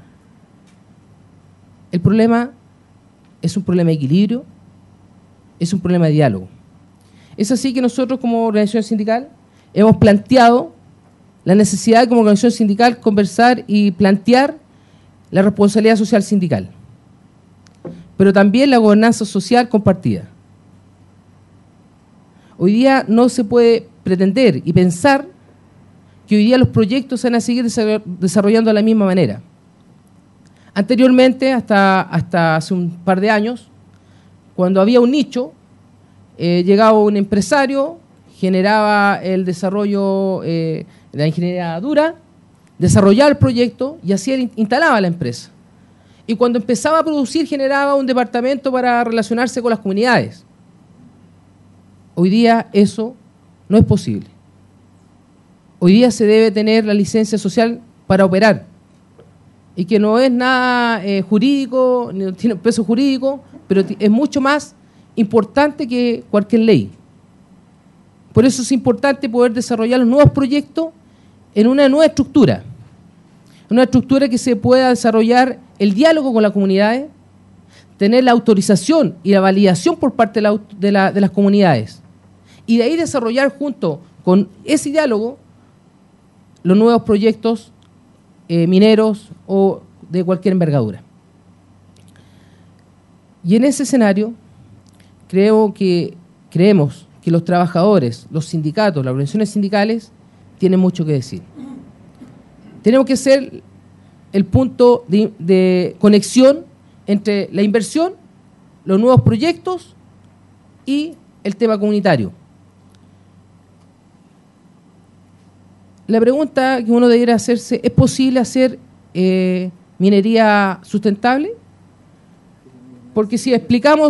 El problema es un problema de equilibrio, es un problema de diálogo. Es así que nosotros, como organización sindical, hemos planteado la necesidad de como organización sindical conversar y plantear la responsabilidad social sindical, pero también la gobernanza social compartida. Hoy día no se puede pretender y pensar que hoy día los proyectos se van a seguir desarrollando de la misma manera. Anteriormente, hasta hace un par de años, cuando había un nicho, llegaba un empresario, generaba el desarrollo de la ingeniería dura, desarrollaba el proyecto y así él instalaba la empresa. Y cuando empezaba a producir, generaba un departamento para relacionarse con las comunidades. Hoy día eso no es posible. Hoy día se debe tener la licencia social para operar y que no es nada jurídico, no tiene peso jurídico, pero es mucho más importante que cualquier ley. Por eso es importante poder desarrollar los nuevos proyectos en una nueva estructura que se pueda desarrollar el diálogo con las comunidades, tener la autorización y la validación por parte de las comunidades y de ahí desarrollar junto con ese diálogo los nuevos proyectos mineros o de cualquier envergadura. Y en ese escenario creemos que los trabajadores, los sindicatos, las organizaciones sindicales tienen mucho que decir. Tenemos que ser el punto de conexión entre la inversión, los nuevos proyectos y el tema comunitario. La pregunta que uno debiera hacerse, ¿es posible hacer minería sustentable? Porque si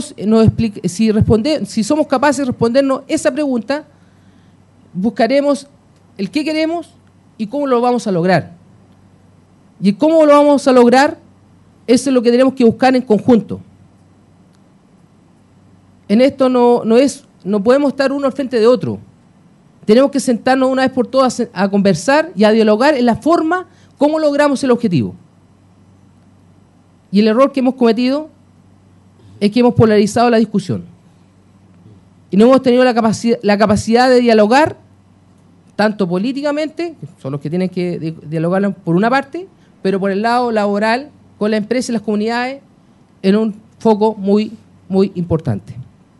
si somos capaces de respondernos esa pregunta, buscaremos el qué queremos y cómo lo vamos a lograr. Y cómo lo vamos a lograr, eso es lo que tenemos que buscar en conjunto. En esto no podemos estar uno al frente de otro. Tenemos que sentarnos una vez por todas a conversar y a dialogar en la forma cómo logramos el objetivo. Y el error que hemos cometido es que hemos polarizado la discusión. Y no hemos tenido la capacidad de dialogar, tanto políticamente, que son los que tienen que dialogar por una parte, pero por el lado laboral, con la empresa y las comunidades, en un foco muy, muy importante.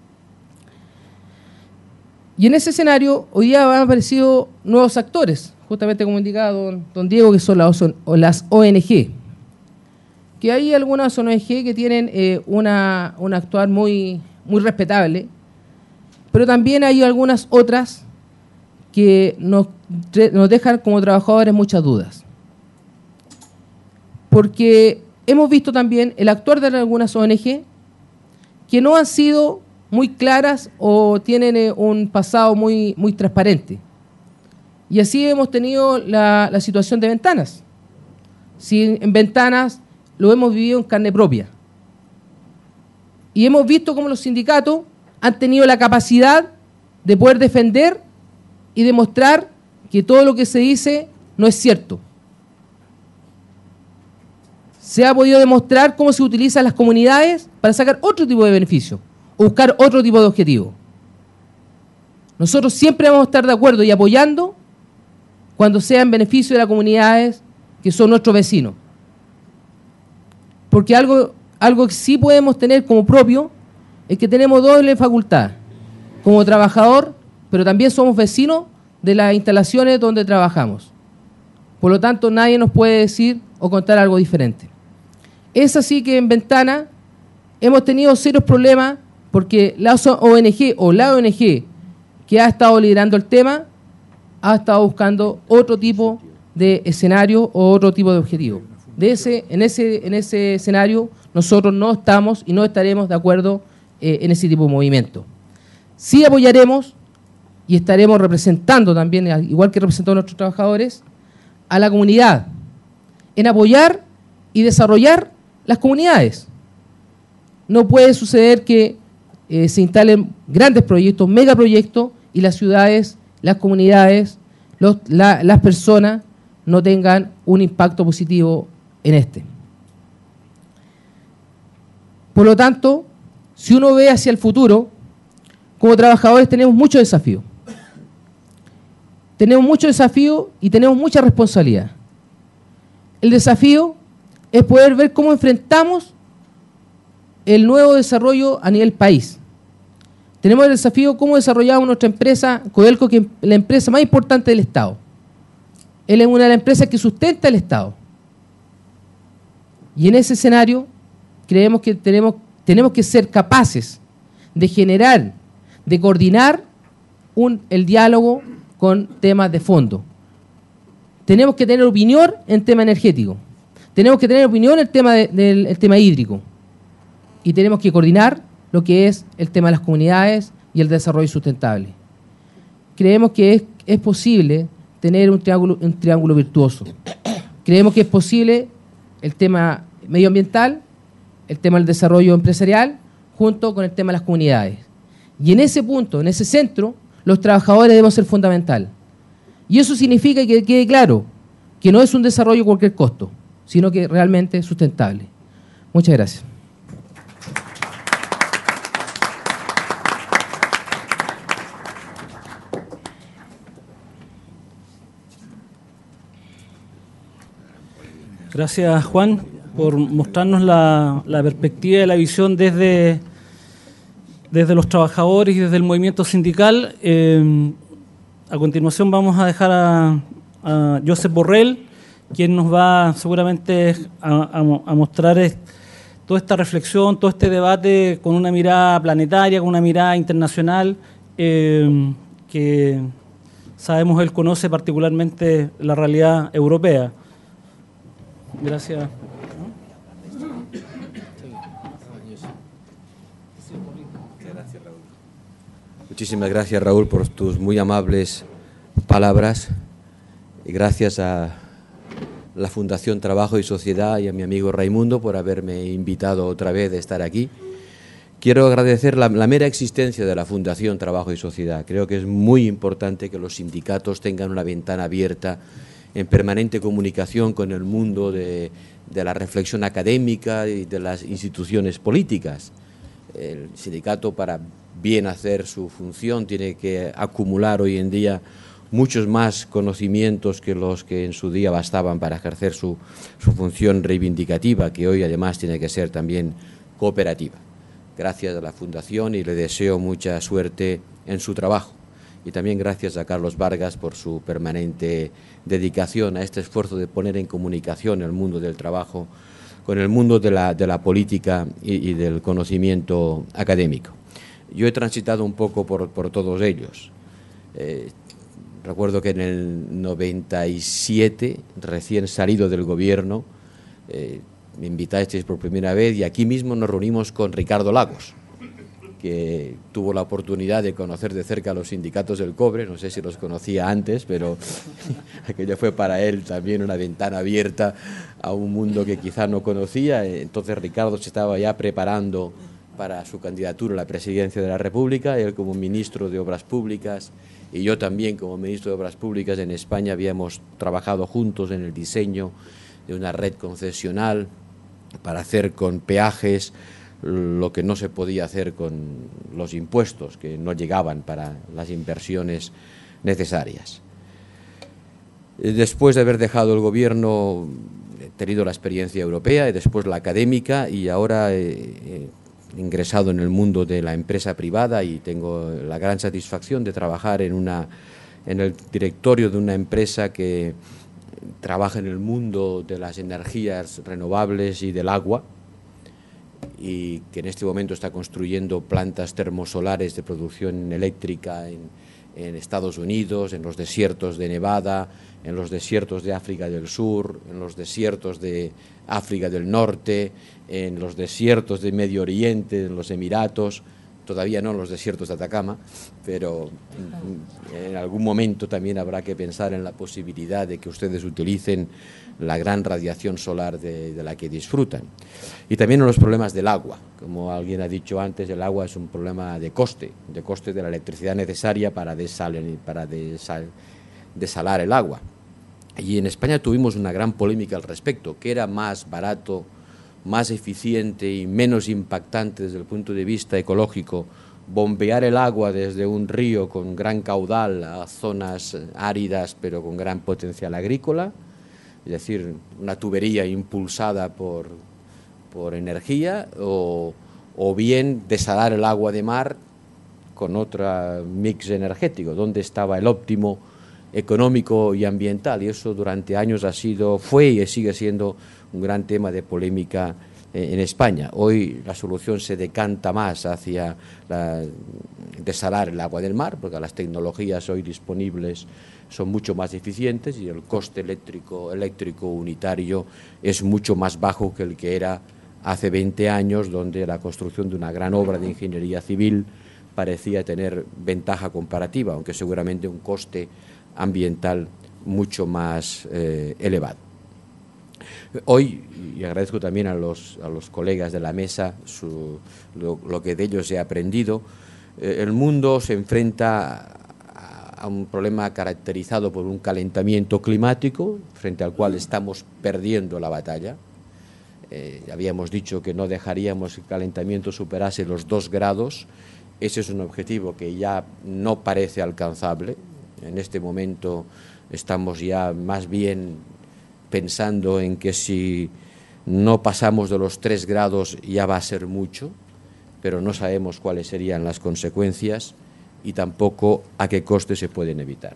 Y en ese escenario, hoy día han aparecido nuevos actores, justamente como indicaba don Diego, que son las ONG. Que hay algunas ONG que tienen un actuar muy, muy respetable, pero también hay algunas otras que nos dejan como trabajadores muchas dudas. Porque hemos visto también el actuar de algunas ONG que no han sido muy claras o tienen un pasado muy, muy transparente. Y así hemos tenido la situación de Ventanas. Si en Ventanas lo hemos vivido en carne propia. Y hemos visto cómo los sindicatos han tenido la capacidad de poder defender y demostrar que todo lo que se dice no es cierto. Se ha podido demostrar cómo se utilizan las comunidades para sacar otro tipo de beneficio o buscar otro tipo de objetivo. Nosotros siempre vamos a estar de acuerdo y apoyando cuando sea en beneficio de las comunidades que son nuestros vecinos. Porque algo que sí podemos tener como propio es que tenemos doble facultad, como trabajador, pero también somos vecinos de las instalaciones donde trabajamos. Por lo tanto, nadie nos puede decir o contar algo diferente. Es así que en Ventana hemos tenido serios problemas porque la ONG o la ONG que ha estado liderando el tema ha estado buscando otro tipo de escenario o otro tipo de objetivo. En ese escenario nosotros no estamos y no estaremos de acuerdo en ese tipo de movimiento. Sí apoyaremos y estaremos representando también, igual que representando a nuestros trabajadores, a la comunidad, en apoyar y desarrollar las comunidades. No puede suceder que se instalen grandes proyectos, megaproyectos, y las ciudades, las comunidades, las personas no tengan un impacto positivo en este. Por lo tanto, si uno ve hacia el futuro, como trabajadores tenemos muchos desafíos. tenemos mucho desafío y tenemos mucha responsabilidad. El desafío es poder ver cómo enfrentamos el nuevo desarrollo a nivel país. Tenemos el desafío cómo desarrollamos nuestra empresa, Codelco, que es la empresa más importante del Estado. Él es una de las empresas que sustenta el Estado. Y en ese escenario creemos que tenemos que ser capaces de generar, de coordinar el diálogo con temas de fondo. Tenemos que tener opinión en tema energético. Tenemos que tener opinión en el tema, el tema hídrico. Y tenemos que coordinar lo que es el tema de las comunidades y el desarrollo sustentable. Creemos que es posible tener un triángulo virtuoso. Creemos que es posible el tema medioambiental, el tema del desarrollo empresarial, junto con el tema de las comunidades. Y en ese punto, en ese centro, los trabajadores deben ser fundamental. Y eso significa que quede claro que no es un desarrollo a cualquier costo, sino que realmente es sustentable. Muchas gracias. Gracias, Juan, por mostrarnos la perspectiva y la visión desde los trabajadores y desde el movimiento sindical. A continuación vamos a dejar a Josep Borrell, quien nos va seguramente a mostrar toda esta reflexión, todo este debate con una mirada planetaria, con una mirada internacional, que sabemos él conoce particularmente la realidad europea. Gracias. Muchísimas gracias, Raúl, por tus muy amables palabras. Y gracias a la Fundación Trabajo y Sociedad y a mi amigo Raimundo por haberme invitado otra vez a estar aquí. Quiero agradecer la mera existencia de la Fundación Trabajo y Sociedad. Creo que es muy importante que los sindicatos tengan una ventana abierta en permanente comunicación con el mundo de la reflexión académica y de las instituciones políticas. El sindicato, para bien hacer su función, tiene que acumular hoy en día muchos más conocimientos que los que en su día bastaban para ejercer su función reivindicativa, que hoy además tiene que ser también cooperativa. Gracias a la Fundación y le deseo mucha suerte en su trabajo. Y también gracias a Carlos Vargas por su permanente dedicación a este esfuerzo de poner en comunicación el mundo del trabajo con el mundo de la política y del conocimiento académico. Yo he transitado un poco por todos ellos. Recuerdo que en el 97, recién salido del gobierno, me invitasteis por primera vez y aquí mismo nos reunimos con Ricardo Lagos, que tuvo la oportunidad de conocer de cerca a los sindicatos del cobre. No sé si los conocía antes, pero aquello fue para él también una ventana abierta a un mundo que quizá no conocía. Entonces Ricardo se estaba ya preparando para su candidatura a la presidencia de la República, él como ministro de Obras Públicas y yo también como ministro de Obras Públicas en España. Habíamos trabajado juntos en el diseño de una red concesional para hacer con peajes lo que no se podía hacer con los impuestos, que no llegaban para las inversiones necesarias. Después de haber dejado el gobierno, he tenido la experiencia europea y después la académica, y ahora he ingresado en el mundo de la empresa privada y tengo la gran satisfacción de trabajar en el directorio de una empresa que trabaja en el mundo de las energías renovables y del agua, y que en este momento está construyendo plantas termosolares de producción eléctrica en Estados Unidos, en los desiertos de Nevada, en los desiertos de África del Sur, en los desiertos de África del Norte, en los desiertos de Medio Oriente, en los Emiratos, todavía no en los desiertos de Atacama, pero en algún momento también habrá que pensar en la posibilidad de que ustedes utilicen la gran radiación solar de la que disfrutan. Y también en los problemas del agua. Como alguien ha dicho antes, el agua es un problema de coste de la electricidad necesaria para desalar el agua. Y en España tuvimos una gran polémica al respecto, que era más barato, más eficiente y menos impactante desde el punto de vista ecológico bombear el agua desde un río con gran caudal a zonas áridas pero con gran potencial agrícola, es decir, una tubería impulsada por energía, o bien desalar el agua de mar con otro mix energético. ¿Dónde estaba el óptimo económico y ambiental? Y eso durante años fue y sigue siendo un gran tema de polémica en España. Hoy la solución se decanta más hacia desalar el agua del mar, porque las tecnologías hoy disponibles son mucho más eficientes y el coste eléctrico unitario es mucho más bajo que el que era hace 20 años, donde la construcción de una gran obra de ingeniería civil parecía tener ventaja comparativa, aunque seguramente un coste ambiental mucho más elevado. Hoy, y agradezco también a los colegas de la mesa lo que de ellos he aprendido, el mundo se enfrenta a un problema caracterizado por un calentamiento climático, frente al cual estamos perdiendo la batalla. Habíamos dicho que no dejaríamos que el calentamiento superase los 2 grados. Ese es un objetivo que ya no parece alcanzable. En este momento estamos ya más bien pensando en que si no pasamos de los 3 grados ya va a ser mucho, pero no sabemos cuáles serían las consecuencias y tampoco a qué coste se pueden evitar.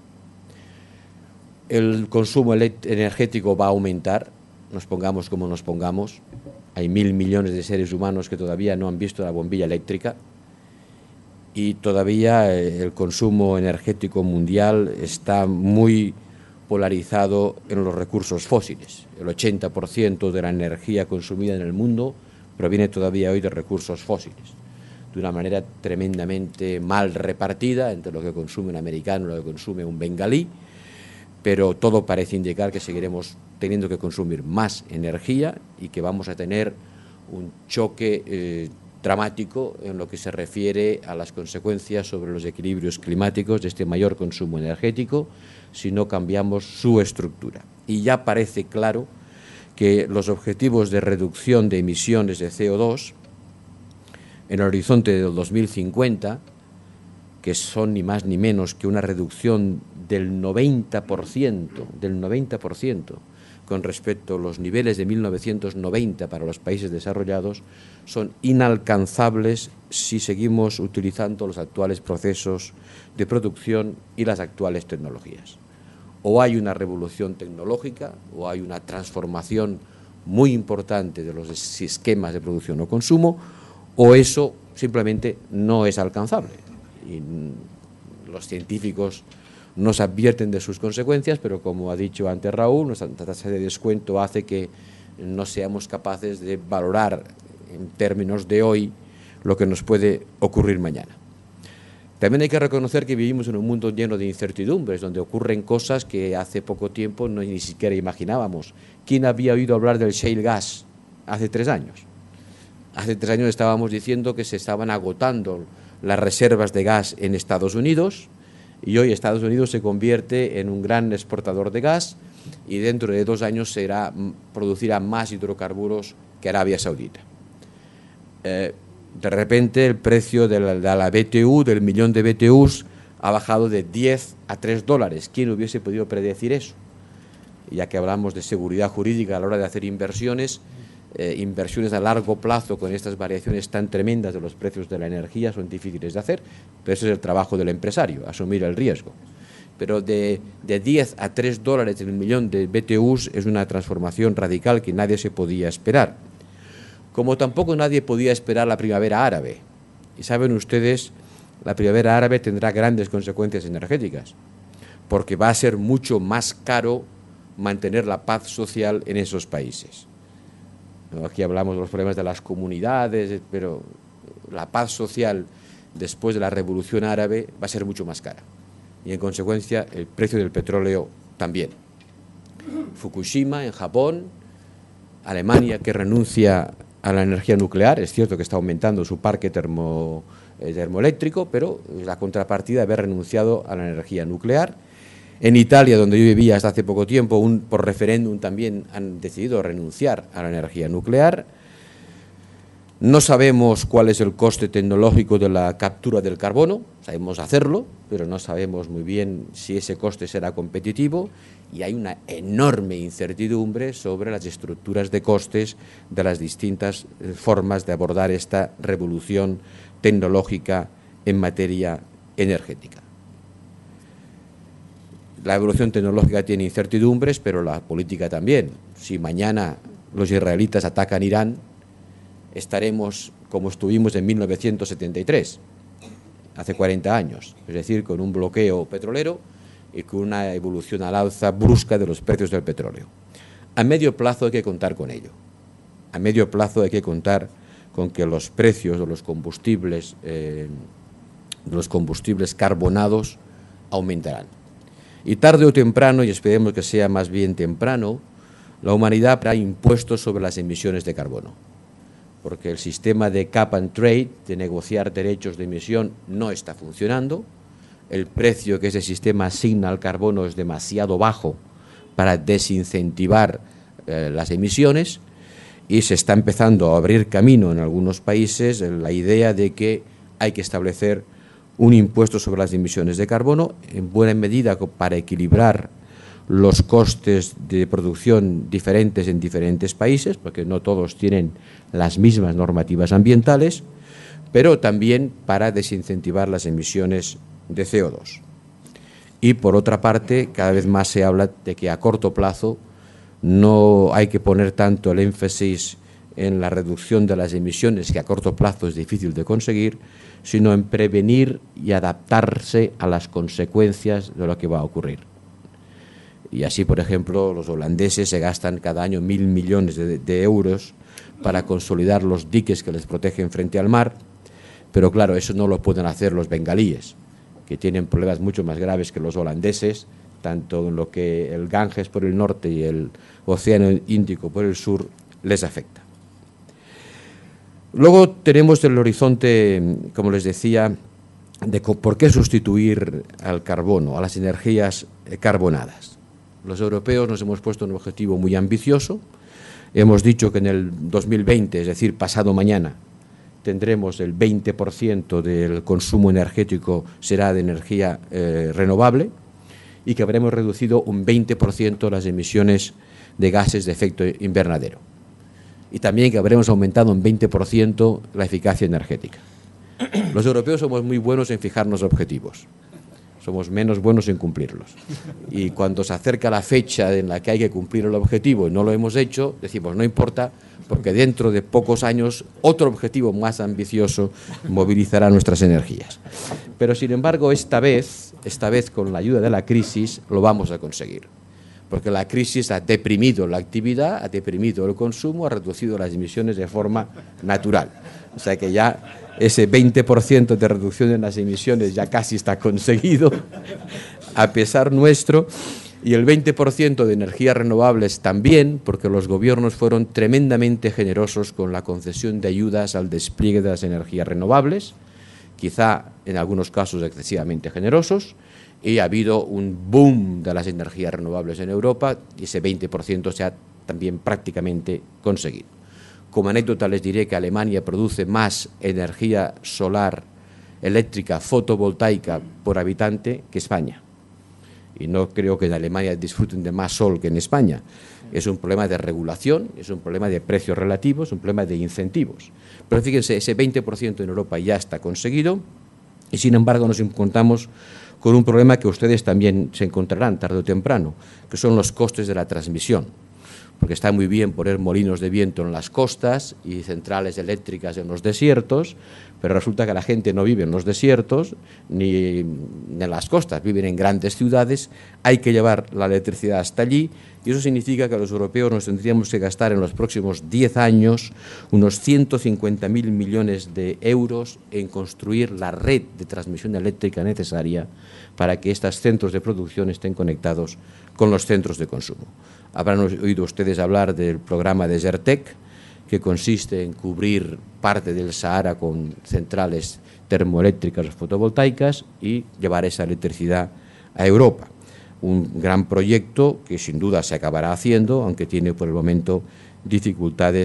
El consumo energético va a aumentar, nos pongamos como nos pongamos. Hay 1.000 millones de seres humanos que todavía no han visto la bombilla eléctrica y todavía el consumo energético mundial está muy polarizado en los recursos fósiles. El 80% de la energía consumida en el mundo proviene todavía hoy de recursos fósiles, de una manera tremendamente mal repartida entre lo que consume un americano y lo que consume un bengalí, pero todo parece indicar que seguiremos teniendo que consumir más energía y que vamos a tener un choque dramático en lo que se refiere a las consecuencias sobre los equilibrios climáticos de este mayor consumo energético si no cambiamos su estructura. Y ya parece claro que los objetivos de reducción de emisiones de CO2 en el horizonte del 2050, que son ni más ni menos que una reducción del 90% con respecto a los niveles de 1990 para los países desarrollados, son inalcanzables si seguimos utilizando los actuales procesos de producción y las actuales tecnologías. O hay una revolución tecnológica o hay una transformación muy importante de los esquemas de producción o consumo, o eso simplemente no es alcanzable. Y los científicos nos advierten de sus consecuencias, pero como ha dicho antes Raúl, nuestra tasa de descuento hace que no seamos capaces de valorar en términos de hoy lo que nos puede ocurrir mañana. También hay que reconocer que vivimos en un mundo lleno de incertidumbres, donde ocurren cosas que hace poco tiempo ni siquiera imaginábamos. ¿Quién había oído hablar del shale gas hace 3 años? Hace 3 años estábamos diciendo que se estaban agotando las reservas de gas en Estados Unidos, y hoy Estados Unidos se convierte en un gran exportador de gas y dentro de 2 años producirá más hidrocarburos que Arabia Saudita. De repente el precio de la BTU, del millón de BTUs, ha bajado de 10 a 3 dólares. ¿Quién hubiese podido predecir eso? Ya que hablamos de seguridad jurídica a la hora de hacer inversiones a largo plazo con estas variaciones tan tremendas de los precios de la energía son difíciles de hacer, pero ese es el trabajo del empresario, asumir el riesgo. Pero de 10 a 3 dólares el millón de BTUs es una transformación radical que nadie se podía esperar. Como tampoco nadie podía esperar la primavera árabe. Y saben ustedes, la primavera árabe tendrá grandes consecuencias energéticas, porque va a ser mucho más caro mantener la paz social en esos países. Aquí hablamos de los problemas de las comunidades, pero la paz social después de la revolución árabe va a ser mucho más cara. Y en consecuencia el precio del petróleo también. Fukushima en Japón, Alemania que renuncia a la energía nuclear, es cierto que está aumentando su parque termoeléctrico, pero la contrapartida de haber renunciado a la energía nuclear. En Italia, donde yo vivía hasta hace poco tiempo, por referéndum también han decidido renunciar a la energía nuclear. No sabemos cuál es el coste tecnológico de la captura del carbono, sabemos hacerlo, pero no sabemos muy bien si ese coste será competitivo, y hay una enorme incertidumbre sobre las estructuras de costes de las distintas formas de abordar esta revolución tecnológica en materia energética. La evolución tecnológica tiene incertidumbres, pero la política también. Si mañana los israelitas atacan Irán, estaremos como estuvimos en 1973, hace 40 años, es decir, con un bloqueo petrolero y con una evolución al alza brusca de los precios del petróleo. A medio plazo hay que contar con ello. A medio plazo hay que contar con que los precios de los combustibles carbonados aumentarán. Y tarde o temprano, y esperemos que sea más bien temprano, la humanidad hará impuestos sobre las emisiones de carbono, porque el sistema de cap and trade, de negociar derechos de emisión, no está funcionando. El precio que ese sistema asigna al carbono es demasiado bajo para desincentivar las emisiones, y se está empezando a abrir camino en algunos países la idea de que hay que establecer un impuesto sobre las emisiones de carbono, en buena medida para equilibrar los costes de producción diferentes en diferentes países, porque no todos tienen las mismas normativas ambientales, pero también para desincentivar las emisiones de CO2. Y por otra parte, cada vez más se habla de que a corto plazo no hay que poner tanto el énfasis en la reducción de las emisiones, que a corto plazo es difícil de conseguir, sino en prevenir y adaptarse a las consecuencias de lo que va a ocurrir. Y así, por ejemplo, los holandeses se gastan cada año 1.000 millones de euros para consolidar los diques que les protegen frente al mar, pero claro, eso no lo pueden hacer los bengalíes, que tienen problemas mucho más graves que los holandeses, tanto en lo que el Ganges por el norte y el Océano Índico por el sur les afecta. Luego tenemos el horizonte, como les decía, de por qué sustituir al carbono, a las energías carbonadas. Los europeos nos hemos puesto un objetivo muy ambicioso. Hemos dicho que en el 2020, es decir, pasado mañana, tendremos el 20% del consumo energético será de energía renovable, y que habremos reducido un 20% las emisiones de gases de efecto invernadero. Y también que habremos aumentado un 20% la eficacia energética. Los europeos somos muy buenos en fijarnos objetivos, somos menos buenos en cumplirlos. Y cuando se acerca la fecha en la que hay que cumplir el objetivo y no lo hemos hecho, decimos no importa, porque dentro de pocos años otro objetivo más ambicioso movilizará nuestras energías. Pero sin embargo, esta vez con la ayuda de la crisis lo vamos a conseguir, porque la crisis ha deprimido la actividad, ha deprimido el consumo, ha reducido las emisiones de forma natural. O sea que ya ese 20% de reducción en las emisiones ya casi está conseguido, a pesar nuestro, y el 20% de energías renovables también, porque los gobiernos fueron tremendamente generosos con la concesión de ayudas al despliegue de las energías renovables, quizá en algunos casos excesivamente generosos, y ha habido un boom de las energías renovables en Europa, y ese 20% se ha también prácticamente conseguido. Como anécdota les diré que Alemania produce más energía solar eléctrica fotovoltaica por habitante que España. Y no creo que en Alemania disfruten de más sol que en España. Es un problema de regulación, es un problema de precios relativos, es un problema de incentivos. Pero fíjense, ese 20% en Europa ya está conseguido, y sin embargo nos encontramos con un problema que ustedes también se encontrarán tarde o temprano, que son los costes de la transmisión. Porque está muy bien poner molinos de viento en las costas y centrales eléctricas en los desiertos, pero resulta que la gente no vive en los desiertos ni en las costas, viven en grandes ciudades, hay que llevar la electricidad hasta allí, y eso significa que los europeos nos tendríamos que gastar en los próximos 10 años unos 150.000 millones de euros en construir la red de transmisión eléctrica necesaria para que estos centros de producción estén conectados con los centros de consumo. Habrán oído ustedes hablar del programa Desertec, que consiste en cubrir parte del Sahara con centrales termoeléctricas o fotovoltaicas y llevar esa electricidad a Europa. Un gran proyecto que sin duda se acabará haciendo, aunque tiene por el momento dificultades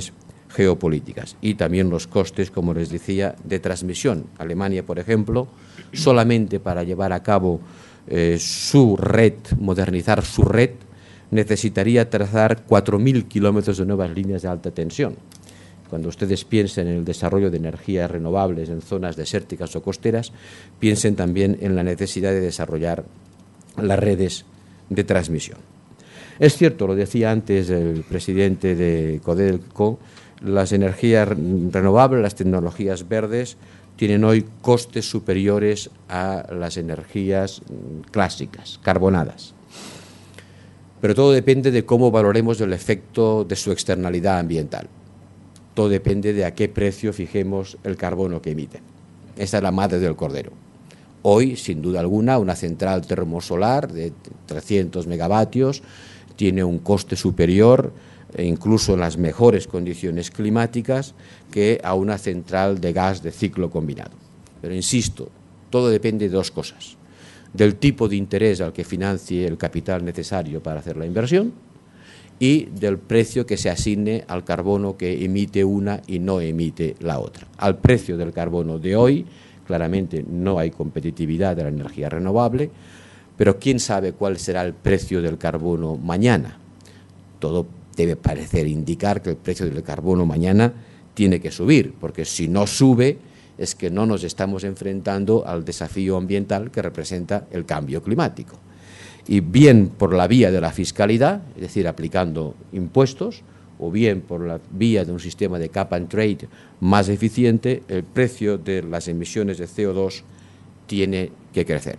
geopolíticas. Y también los costes, como les decía, de transmisión. Alemania, por ejemplo, solamente para llevar a cabo su red, modernizar su red, necesitaría trazar 4.000 kilómetros de nuevas líneas de alta tensión. Cuando ustedes piensen en el desarrollo de energías renovables en zonas desérticas o costeras, piensen también en la necesidad de desarrollar las redes de transmisión. Es cierto, lo decía antes el presidente de Codelco, las energías renovables, las tecnologías verdes, tienen hoy costes superiores a las energías clásicas, carbonadas. Pero todo depende de cómo valoremos el efecto de su externalidad ambiental. Todo depende de a qué precio fijemos el carbono que emiten. Esa es la madre del cordero. Hoy, sin duda alguna, una central termosolar de 300 megavatios tiene un coste superior, incluso en las mejores condiciones climáticas, que a una central de gas de ciclo combinado. Pero insisto, todo depende de dos cosas: del tipo de interés al que financie el capital necesario para hacer la inversión y del precio que se asigne al carbono que emite una y no emite la otra. Al precio del carbono de hoy, claramente no hay competitividad de la energía renovable, pero quién sabe cuál será el precio del carbono mañana. Todo debe parecer indicar que el precio del carbono mañana tiene que subir, porque si no sube es que no nos estamos enfrentando al desafío ambiental que representa el cambio climático. Y bien por la vía de la fiscalidad, es decir, aplicando impuestos, o bien por la vía de un sistema de cap and trade más eficiente, el precio de las emisiones de CO2 tiene que crecer.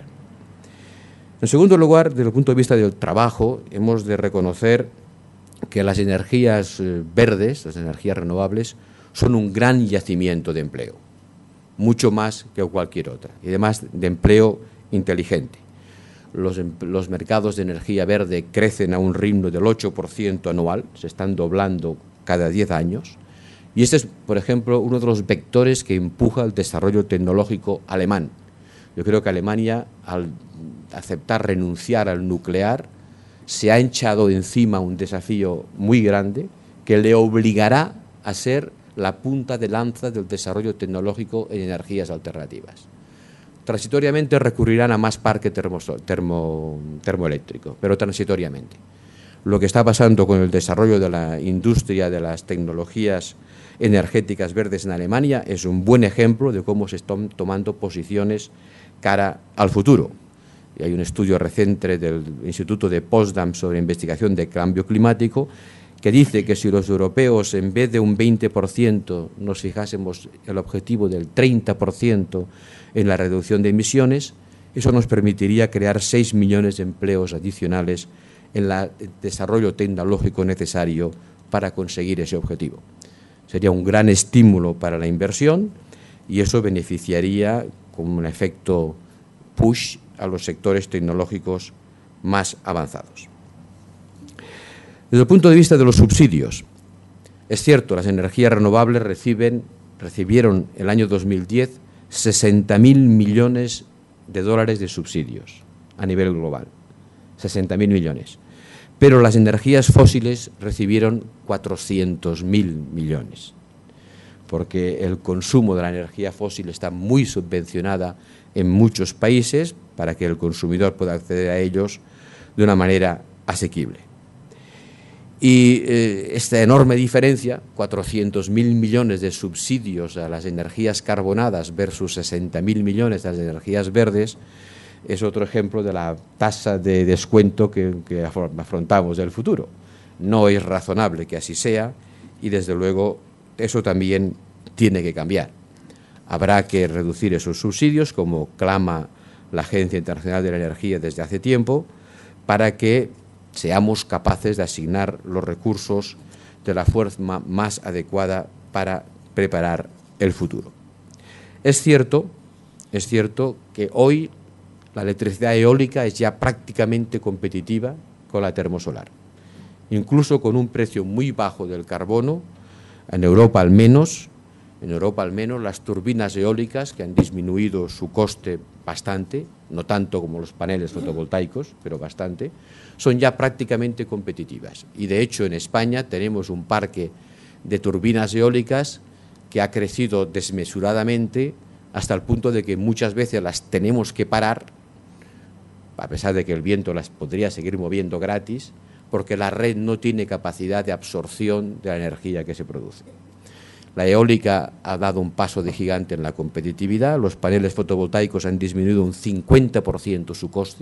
En segundo lugar, desde el punto de vista del trabajo, hemos de reconocer que las energías verdes, las energías renovables, son un gran yacimiento de empleo, mucho más que cualquier otra, y además de empleo inteligente. Los mercados de energía verde crecen a un ritmo del 8% anual, se están doblando cada 10 años, y este es, por ejemplo, uno de los vectores que empuja el desarrollo tecnológico alemán. Yo creo que Alemania, al aceptar renunciar al nuclear, se ha echado encima un desafío muy grande que le obligará a ser la punta de lanza del desarrollo tecnológico en energías alternativas. Transitoriamente recurrirán a más parque termoeléctrico, pero transitoriamente. Lo que está pasando con el desarrollo de la industria de las tecnologías energéticas verdes en Alemania es un buen ejemplo de cómo se están tomando posiciones cara al futuro. Y hay un estudio reciente del Instituto de Potsdam sobre investigación de cambio climático que dice que si los europeos, en vez de un 20%, nos fijásemos el objetivo del 30% en la reducción de emisiones, eso nos permitiría crear 6 millones de empleos adicionales en el desarrollo tecnológico necesario para conseguir ese objetivo. Sería un gran estímulo para la inversión y eso beneficiaría como un efecto push a los sectores tecnológicos más avanzados. Desde el punto de vista de los subsidios, es cierto, las energías renovables recibieron el año 2010 60.000 millones de dólares de subsidios a nivel global, 60.000 millones. Pero las energías fósiles recibieron 400.000 millones, porque el consumo de la energía fósil está muy subvencionada en muchos países para que el consumidor pueda acceder a ellos de una manera asequible. Y esta enorme diferencia, 400.000 millones de subsidios a las energías carbonadas versus 60.000 millones a las energías verdes, es otro ejemplo de la tasa de descuento que afrontamos del futuro. No es razonable que así sea y, desde luego, eso también tiene que cambiar. Habrá que reducir esos subsidios, como clama la Agencia Internacional de la Energía desde hace tiempo, para que seamos capaces de asignar los recursos de la forma más adecuada para preparar el futuro. Es cierto que hoy la electricidad eólica es ya prácticamente competitiva con la termosolar. Incluso con un precio muy bajo del carbono, en Europa al menos las turbinas eólicas, que han disminuido su coste bastante, no tanto como los paneles fotovoltaicos, pero bastante, son ya prácticamente competitivas. Y de hecho en España tenemos un parque de turbinas eólicas que ha crecido desmesuradamente hasta el punto de que muchas veces las tenemos que parar, a pesar de que el viento las podría seguir moviendo gratis, porque la red no tiene capacidad de absorción de la energía que se produce. La eólica ha dado un paso de gigante en la competitividad, los paneles fotovoltaicos han disminuido un 50% su coste,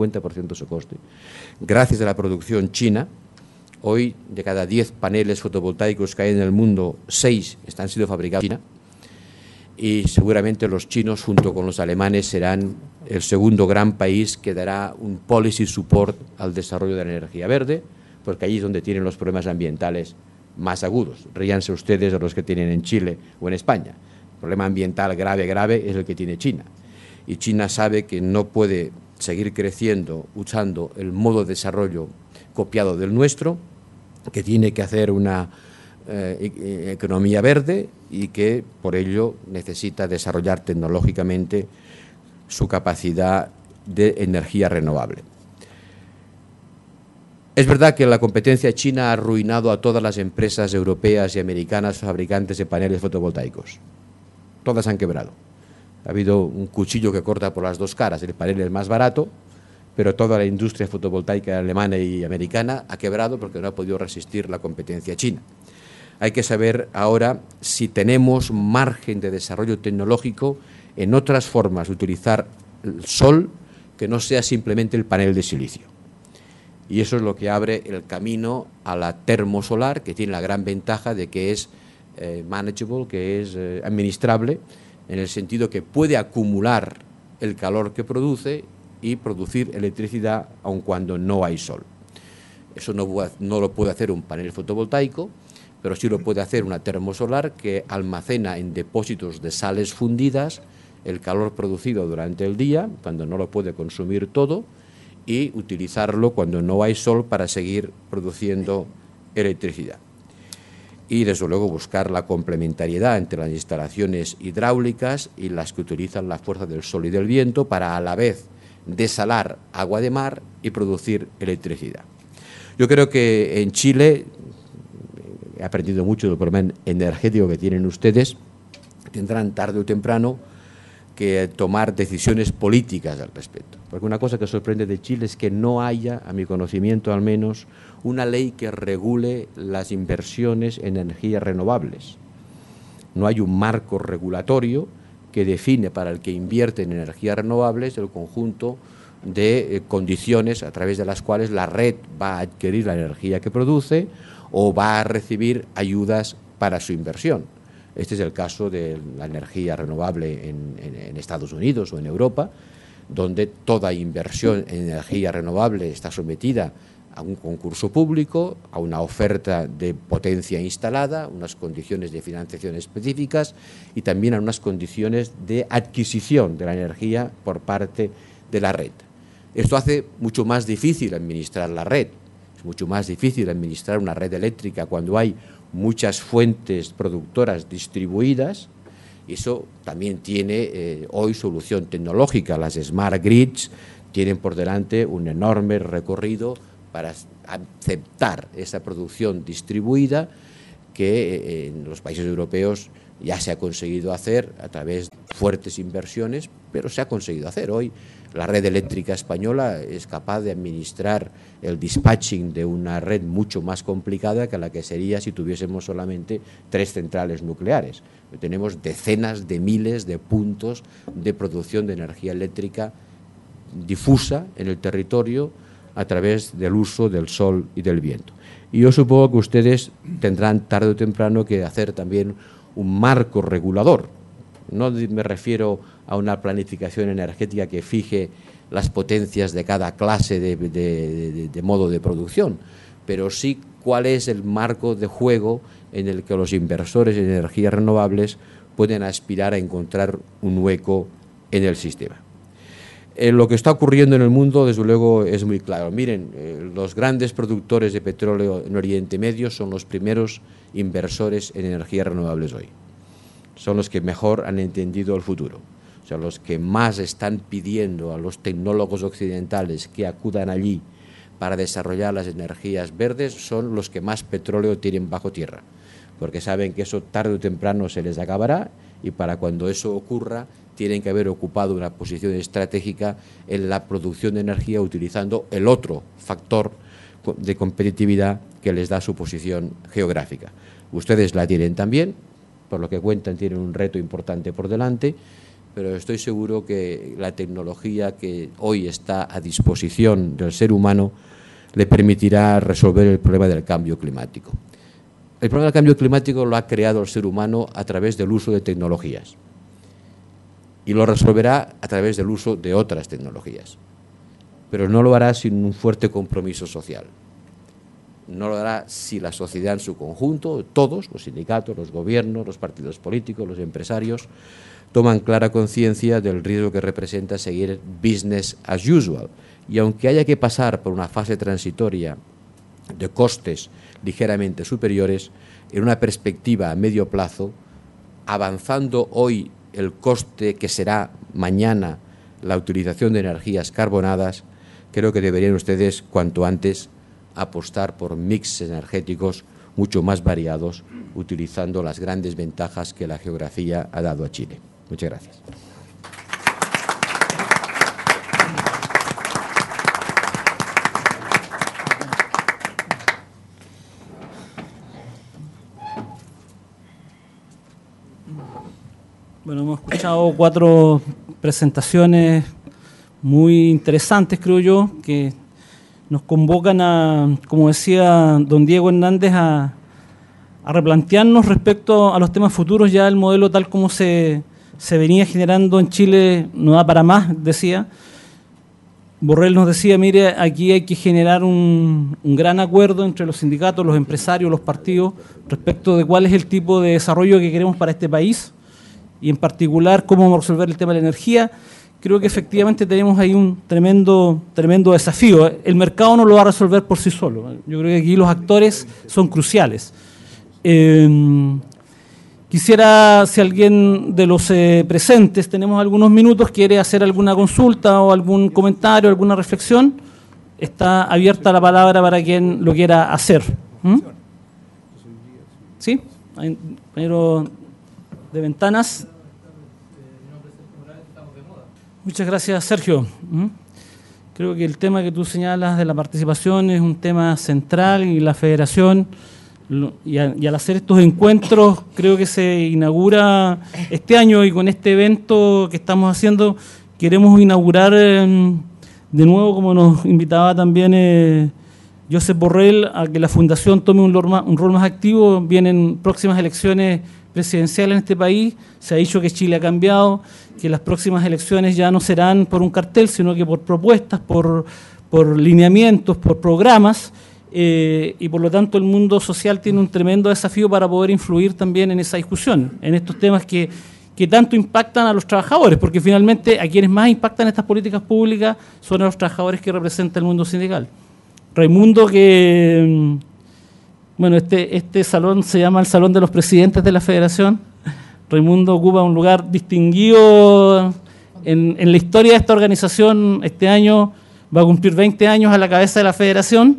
gracias a la producción china. Hoy, de cada 10 paneles fotovoltaicos que hay en el mundo, 6 están siendo fabricados en China, y seguramente los chinos, junto con los alemanes, serán el segundo gran país que dará un policy support al desarrollo de la energía verde, porque allí es donde tienen los problemas ambientales más agudos. Ríanse ustedes de los que tienen en Chile o en España. El problema ambiental grave es el que tiene China. Y China sabe que no puede seguir creciendo usando el modo de desarrollo copiado del nuestro, que tiene que hacer una economía verde y que por ello necesita desarrollar tecnológicamente su capacidad de energía renovable. Es verdad que la competencia china ha arruinado a todas las empresas europeas y americanas fabricantes de paneles fotovoltaicos. Todas han quebrado. Ha habido un cuchillo que corta por las dos caras. El panel es más barato, pero toda la industria fotovoltaica alemana y americana ha quebrado porque no ha podido resistir la competencia china. Hay que saber ahora si tenemos margen de desarrollo tecnológico en otras formas de utilizar el sol que no sea simplemente el panel de silicio. Y eso es lo que abre el camino a la termosolar, que tiene la gran ventaja de que es manageable, que es administrable, en el sentido que puede acumular el calor que produce y producir electricidad aun cuando no hay sol. Eso no lo puede hacer un panel fotovoltaico, pero sí lo puede hacer una termosolar que almacena en depósitos de sales fundidas el calor producido durante el día, cuando no lo puede consumir todo, y utilizarlo cuando no hay sol para seguir produciendo electricidad. Y desde luego buscar la complementariedad entre las instalaciones hidráulicas y las que utilizan la fuerza del sol y del viento para a la vez desalar agua de mar y producir electricidad. Yo creo que en Chile, he aprendido mucho del problema energético que tienen ustedes, tendrán tarde o temprano que tomar decisiones políticas al respecto. Porque una cosa que sorprende de Chile es que no haya, a mi conocimiento al menos, una ley que regule las inversiones en energías renovables. No hay un marco regulatorio que define para el que invierte en energías renovables el conjunto de condiciones a través de las cuales la red va a adquirir la energía que produce o va a recibir ayudas para su inversión. Este es el caso de la energía renovable en Estados Unidos o en Europa, donde toda inversión en energía renovable está sometida a un concurso público, a una oferta de potencia instalada, unas condiciones de financiación específicas y también a unas condiciones de adquisición de la energía por parte de la red. Esto hace mucho más difícil administrar la red. Es mucho más difícil administrar una red eléctrica cuando hay muchas fuentes productoras distribuidas. Eso también tiene hoy solución tecnológica. Las smart grids tienen por delante un enorme recorrido para aceptar esa producción distribuida que en los países europeos ya se ha conseguido hacer a través de fuertes inversiones, pero se ha conseguido hacer. Hoy la red eléctrica española es capaz de administrar el dispatching de una red mucho más complicada que la que sería si tuviésemos solamente 3 centrales nucleares. Tenemos decenas de miles de puntos de producción de energía eléctrica difusa en el territorio a través del uso del sol y del viento. Y yo supongo que ustedes tendrán tarde o temprano que hacer también un marco regulador. No me refiero a una planificación energética que fije las potencias de cada clase de modo de producción, pero sí cuál es el marco de juego en el que los inversores en energías renovables pueden aspirar a encontrar un hueco en el sistema. Lo que está ocurriendo en el mundo, desde luego, es muy claro. Miren, los grandes productores de petróleo en Oriente Medio son los primeros inversores en energías renovables hoy. Son los que mejor han entendido el futuro. O sea, los que más están pidiendo a los tecnólogos occidentales que acudan allí para desarrollar las energías verdes son los que más petróleo tienen bajo tierra. porque saben que eso tarde o temprano se les acabará, y para cuando eso ocurra tienen que haber ocupado una posición estratégica en la producción de energía utilizando el otro factor de competitividad que les da su posición geográfica. Ustedes la tienen también, por lo que cuentan tienen un reto importante por delante, pero estoy seguro que la tecnología que hoy está a disposición del ser humano le permitirá resolver el problema del cambio climático. El problema del cambio climático lo ha creado el ser humano a través del uso de tecnologías y lo resolverá a través del uso de otras tecnologías, pero no lo hará sin un fuerte compromiso social. No lo hará si la sociedad en su conjunto, todos, los sindicatos, los gobiernos, los partidos políticos, los empresarios, toman clara conciencia del riesgo que representa seguir business as usual. Y aunque haya que pasar por una fase transitoria de costes ligeramente superiores, en una perspectiva a medio plazo, avanzando hoy el coste que será mañana la utilización de energías carbonadas, creo que deberían ustedes cuanto antes apostar por mixes energéticos mucho más variados, utilizando las grandes ventajas que la geografía ha dado a Chile. Muchas gracias. Bueno, hemos escuchado 4 presentaciones muy interesantes, creo yo, que nos convocan a, como decía don Diego Hernández, a replantearnos respecto a los temas futuros. Ya el modelo tal como se venía generando en Chile no da para más, decía. Borrell nos decía, mire, aquí hay que generar un gran acuerdo entre los sindicatos, los empresarios, los partidos, respecto de cuál es el tipo de desarrollo que queremos para este país y en particular cómo vamos a resolver el tema de la energía. Creo que efectivamente tenemos ahí un tremendo desafío. El mercado no lo va a resolver por sí solo. Yo creo que aquí los actores son cruciales. Quisiera, si alguien de los presentes, tenemos algunos minutos, quiere hacer alguna consulta o algún comentario, alguna reflexión, está abierta la palabra para quien lo quiera hacer. ¿Sí? Hay un compañero de Ventanas. Muchas gracias, Sergio. Creo que el tema que tú señalas de la participación es un tema central y la federación, y al hacer estos encuentros, creo que se inaugura este año y con este evento que estamos haciendo, queremos inaugurar de nuevo, como nos invitaba también Josep Borrell, a que la Fundación tome un rol más activo. Vienen próximas elecciones presidenciales en este país, se ha dicho que Chile ha cambiado, que las próximas elecciones ya no serán por un cartel, sino que por propuestas, por lineamientos, por programas, y por lo tanto el mundo social tiene un tremendo desafío para poder influir también en esa discusión, en estos temas que tanto impactan a los trabajadores, porque finalmente a quienes más impactan estas políticas públicas son a los trabajadores que representa el mundo sindical. Raimundo, que... Bueno, este salón se llama el Salón de los Presidentes de la Federación. Raimundo ocupa un lugar distinguido en la historia de esta organización. Este año va a cumplir 20 años a la cabeza de la Federación.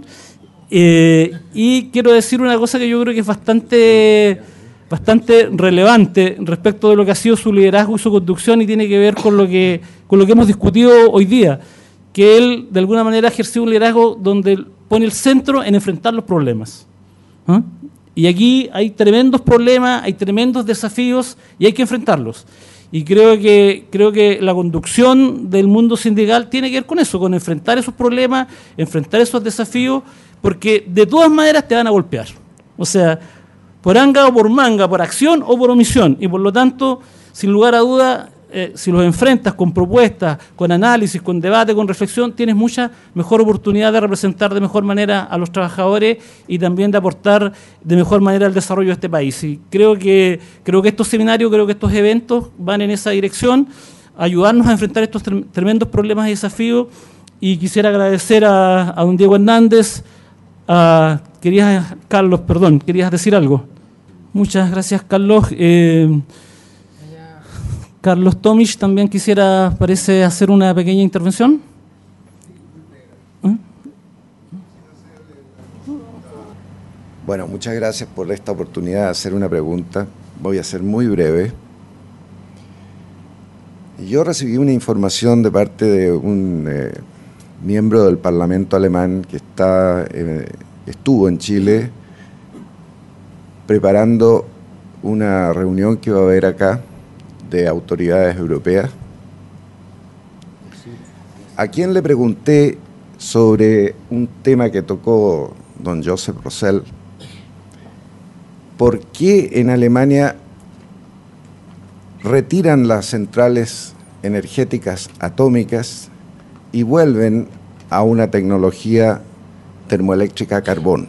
Y quiero decir una cosa que yo creo que es bastante relevante respecto de lo que ha sido su liderazgo y su conducción, y tiene que ver con lo que hemos discutido hoy día, que él de alguna manera ha ejercido un liderazgo donde pone el centro en enfrentar los problemas. Y aquí hay tremendos problemas, hay tremendos desafíos y hay que enfrentarlos. Y creo que la conducción del mundo sindical tiene que ver con eso, con enfrentar esos problemas, enfrentar esos desafíos, porque de todas maneras te van a golpear. O sea, por anga o por manga, por acción o por omisión. Y por lo tanto, sin lugar a duda, si los enfrentas con propuestas, con análisis, con debate, con reflexión, tienes mucha mejor oportunidad de representar de mejor manera a los trabajadores y también de aportar de mejor manera al desarrollo de este país. Y creo que estos seminarios, creo que estos eventos van en esa dirección, ayudarnos a enfrentar estos tremendos problemas y desafíos. Y quisiera agradecer a don Diego Hernández. Carlos, perdón, ¿querías decir algo? Muchas gracias, Carlos. Carlos Tomic también quisiera, parece, hacer una pequeña intervención. Bueno, muchas gracias por esta oportunidad de hacer una pregunta. Voy a ser muy breve. Yo recibí una información de parte de un miembro del Parlamento alemán que estuvo en Chile preparando una reunión que va a haber acá de autoridades europeas, a quien le pregunté sobre un tema que tocó don Joseph Rosell: ¿por qué en Alemania retiran las centrales energéticas atómicas y vuelven a una tecnología termoeléctrica a carbón?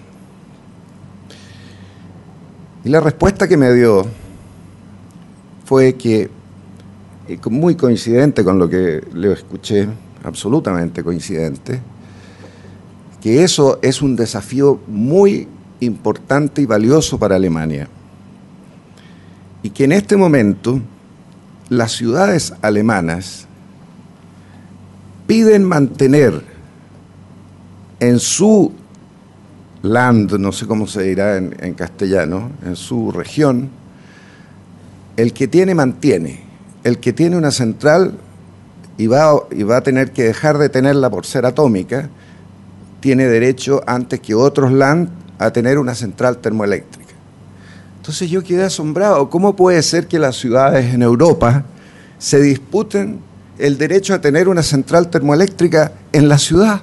Y la respuesta que me dio fue que, muy coincidente con lo que le escuché, absolutamente coincidente, que eso es un desafío muy importante y valioso para Alemania, y que en este momento las ciudades alemanas piden mantener en su land, no sé cómo se dirá en castellano, en su región, el que tiene mantiene, el que tiene una central y va a tener que dejar de tenerla por ser atómica, tiene derecho antes que otros land a tener una central termoeléctrica. Entonces yo quedé asombrado. ¿Cómo puede ser que las ciudades en Europa se disputen el derecho a tener una central termoeléctrica en la ciudad?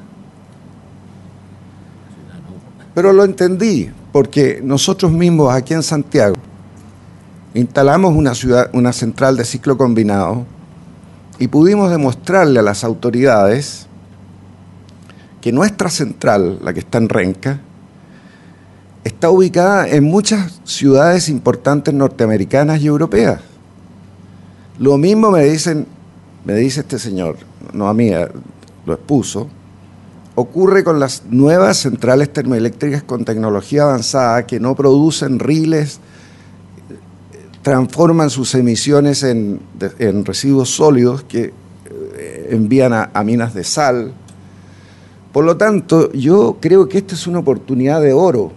Pero lo entendí, porque nosotros mismos aquí en Santiago instalamos una central de ciclo combinado y pudimos demostrarle a las autoridades que nuestra central, la que está en Renca, está ubicada en muchas ciudades importantes norteamericanas y europeas. Lo mismo me dice este señor, no a mí, lo expuso, ocurre con las nuevas centrales termoeléctricas con tecnología avanzada que no producen riles, transforman sus emisiones en residuos sólidos que envían a minas de sal. Por lo tanto, yo creo que esta es una oportunidad de oro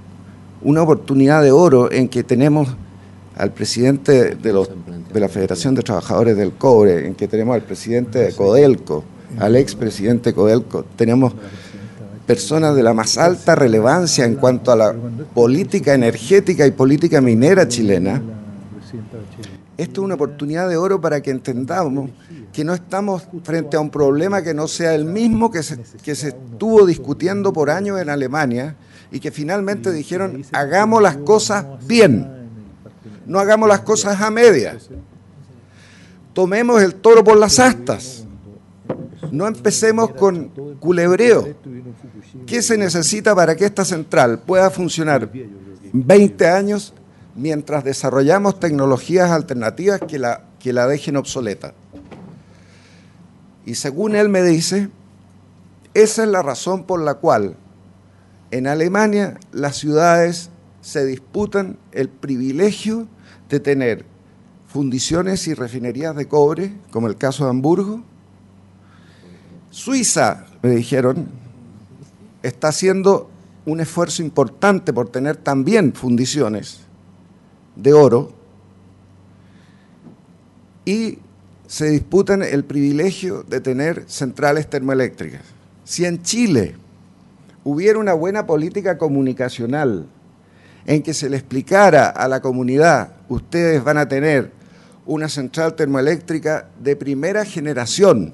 en que tenemos al presidente de la Federación de Trabajadores del Cobre, en que tenemos al presidente de Codelco, al expresidente de Codelco, tenemos personas de la más alta relevancia en cuanto a la política energética y política minera chilena. Esto es una oportunidad de oro para que entendamos que no estamos frente a un problema que no sea el mismo que se estuvo discutiendo por años en Alemania y que finalmente dijeron: hagamos las cosas bien, no hagamos las cosas a medias, tomemos el toro por las astas, no empecemos con culebreo. ¿Qué se necesita para que esta central pueda funcionar 20 años mientras desarrollamos tecnologías alternativas que la dejen obsoleta? Y según él me dice, esa es la razón por la cual en Alemania las ciudades se disputan el privilegio de tener fundiciones y refinerías de cobre, como el caso de Hamburgo. Suiza, me dijeron, está haciendo un esfuerzo importante por tener también fundiciones de oro, y se disputan el privilegio de tener centrales termoeléctricas. Si en Chile hubiera una buena política comunicacional en que se le explicara a la comunidad: ustedes van a tener una central termoeléctrica de primera generación,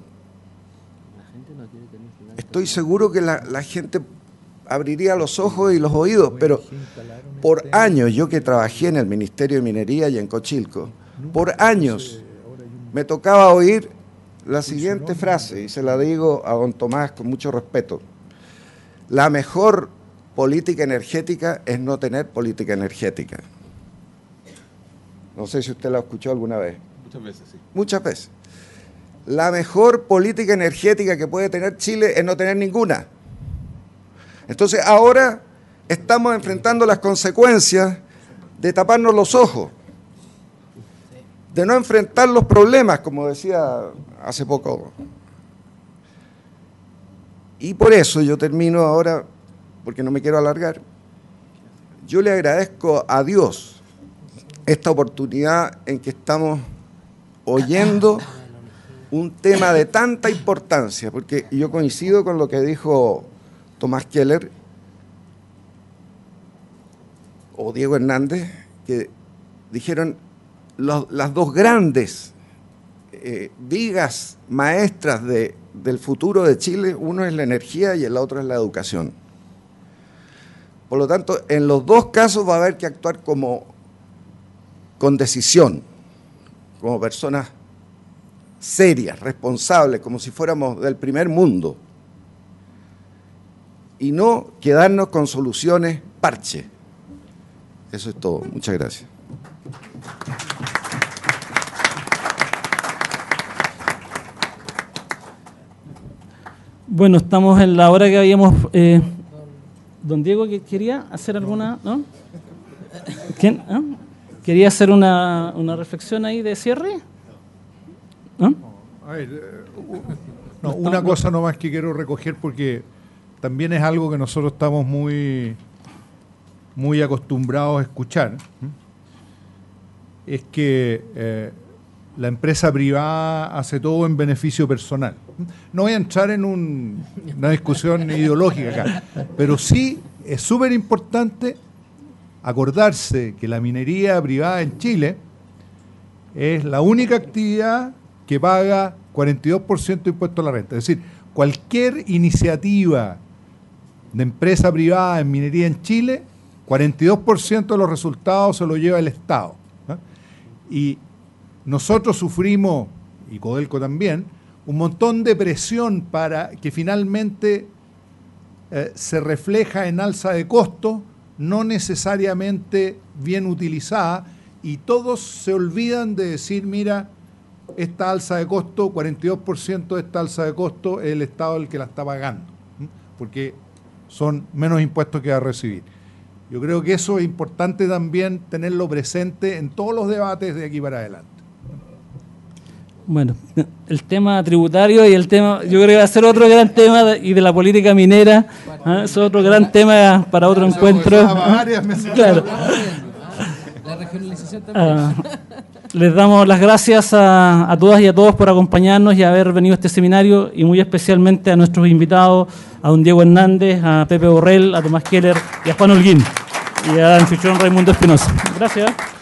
estoy seguro que la gente abriría los ojos y los oídos. Pero por años, yo que trabajé en el Ministerio de Minería y en Cochilco, por años me tocaba oír la siguiente frase, y se la digo a don Tomás con mucho respeto: la mejor política energética es no tener política energética. No sé si usted la escuchó alguna vez. Muchas veces, sí. Muchas veces. La mejor política energética que puede tener Chile es no tener ninguna. Entonces ahora estamos enfrentando las consecuencias de taparnos los ojos, de no enfrentar los problemas, como decía hace poco. Y por eso yo termino ahora, porque no me quiero alargar, yo le agradezco a Dios esta oportunidad en que estamos oyendo un tema de tanta importancia, porque yo coincido con lo que dijo Tomás Keller o Diego Hernández, que dijeron las dos grandes vigas maestras del futuro de Chile, uno es la energía y el otro es la educación. Por lo tanto, en los dos casos va a haber que actuar con decisión, como personas serias, responsables, como si fuéramos del primer mundo, y no quedarnos con soluciones parche. Eso es todo. Muchas gracias. Bueno, estamos en la hora que habíamos... don Diego, ¿que quería hacer alguna...? ¿No? ¿Quién? ¿Ah? ¿Quería hacer una reflexión ahí de cierre? ¿No? A ver, una cosa nomás que quiero recoger, porque también es algo que nosotros estamos muy acostumbrados a escuchar, es que la empresa privada hace todo en beneficio personal. No voy a entrar en una discusión ideológica acá, pero sí es súper importante acordarse que la minería privada en Chile es la única actividad que paga 42% de impuesto a la renta. Es decir, cualquier iniciativa de empresa privada en minería en Chile, 42% de los resultados se lo lleva el Estado. Y nosotros sufrimos, y Codelco también, un montón de presión para que finalmente se refleja en alza de costos, no necesariamente bien utilizada, y todos se olvidan de decir, mira, esta alza de costo, 42% de esta alza de costo es el Estado el que la está pagando, porque son menos impuestos que va a recibir. Yo creo que eso es importante también tenerlo presente en todos los debates de aquí para adelante. Bueno, el tema tributario y el tema, yo creo que va a ser otro gran tema y de la política minera, es otro gran tema para otro encuentro. Claro. La regionalización también. Les damos las gracias a todas y a todos por acompañarnos y haber venido a este seminario, y muy especialmente a nuestros invitados, a don Diego Hernández, a Pepe Borrell, a Tomás Keller y a Juan Holguín y a Anfitrión Raimundo Espinosa. Gracias.